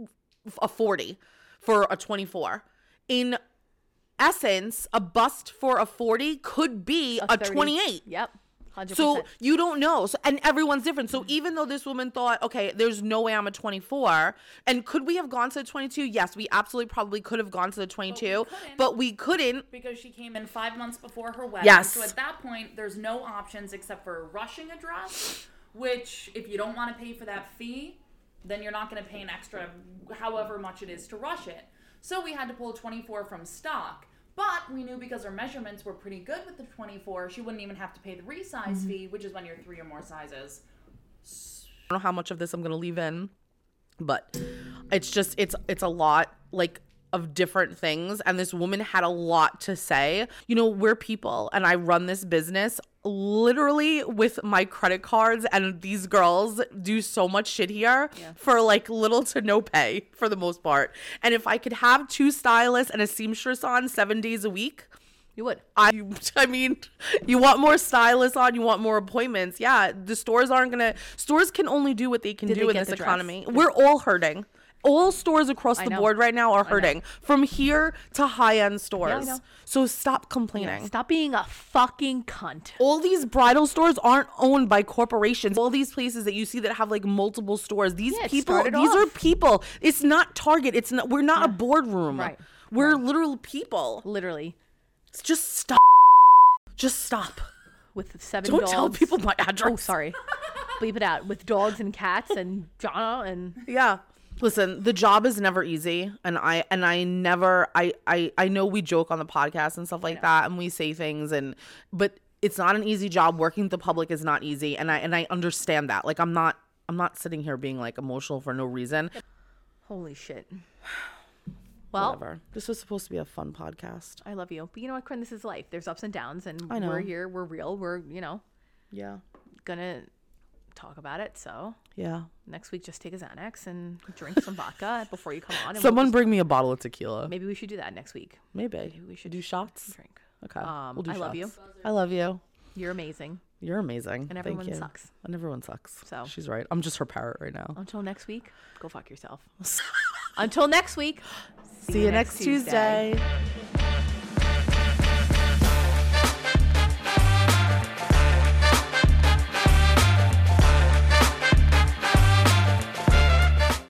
a forty for a twenty-four. In essence, a bust for a forty could be a, thirty. twenty-eight. Yep. one hundred percent. So you don't know. So and everyone's different. So even though this woman thought, okay, there's no way I'm a twenty-four, and could we have gone to the twenty-two? Yes, we absolutely probably could have gone to the twenty-two, couldn't. but we couldn't. Because she came in five months before her wedding. Yes. So at that point, there's no options except for rushing a dress, which if you don't want to pay for that fee, then you're not going to pay an extra however much it is to rush it. So we had to pull a twenty-four from stock. But we knew because her measurements were pretty good with the twenty-four, she wouldn't even have to pay the resize Mm-hmm. fee, which is when you're three or more sizes. I don't know how much of this I'm going to leave in, but it's just it's it's a lot like of different things, and this woman had a lot to say. You know, we're people, and I run this business literally with my credit cards, and these girls do so much shit here for like little to no pay for the most part. And if I could have two stylists and a seamstress on seven days a week, You would. I I mean, you want more stylists on, you want more appointments. Yeah, the stores aren't gonna stores can only do what they can Did do they in get this the dress? economy. We're all hurting. All stores across I the know. board right now are know. hurting. From here to high-end stores. know. So stop complaining. Stop being a fucking cunt. All these bridal stores aren't owned by corporations. All these places that you see that have like multiple stores, these Yeah, it people, started these are off. people. It's not Target. It's not. We're not a boardroom. Right. We're literal people. Literally. Just stop. Just stop. With seven Don't dogs. tell people my address. Oh, sorry. Bleep it out. With dogs and cats and Jonna and Yeah. Listen, the job is never easy, and I and I never I I I know we joke on the podcast and stuff like that, and we say things, and but it's not an easy job. Working with the public is not easy, and I and I understand that. Like I'm not I'm not sitting here being like emotional for no reason. holy shit. Well, whatever. This was supposed to be a fun podcast. I love you. But you know what, Corinne? This is life. There's ups and downs, and I know. we're here. We're real. We're, you know, Yeah. gonna talk about it. So Yeah. next week, just take a Xanax and drink some vodka before you come on. And Someone we'll bring me a bottle of tequila. just, maybe we should do that next week. Maybe. Maybe we should do shots. drink. Okay. Um, we'll do I love you. shots. I love you. You're amazing. You're amazing. And everyone Thank you. sucks. And everyone sucks. So. She's right. I'm just her parrot right now. Until next week, go fuck yourself. Until next week. See you next Tuesday.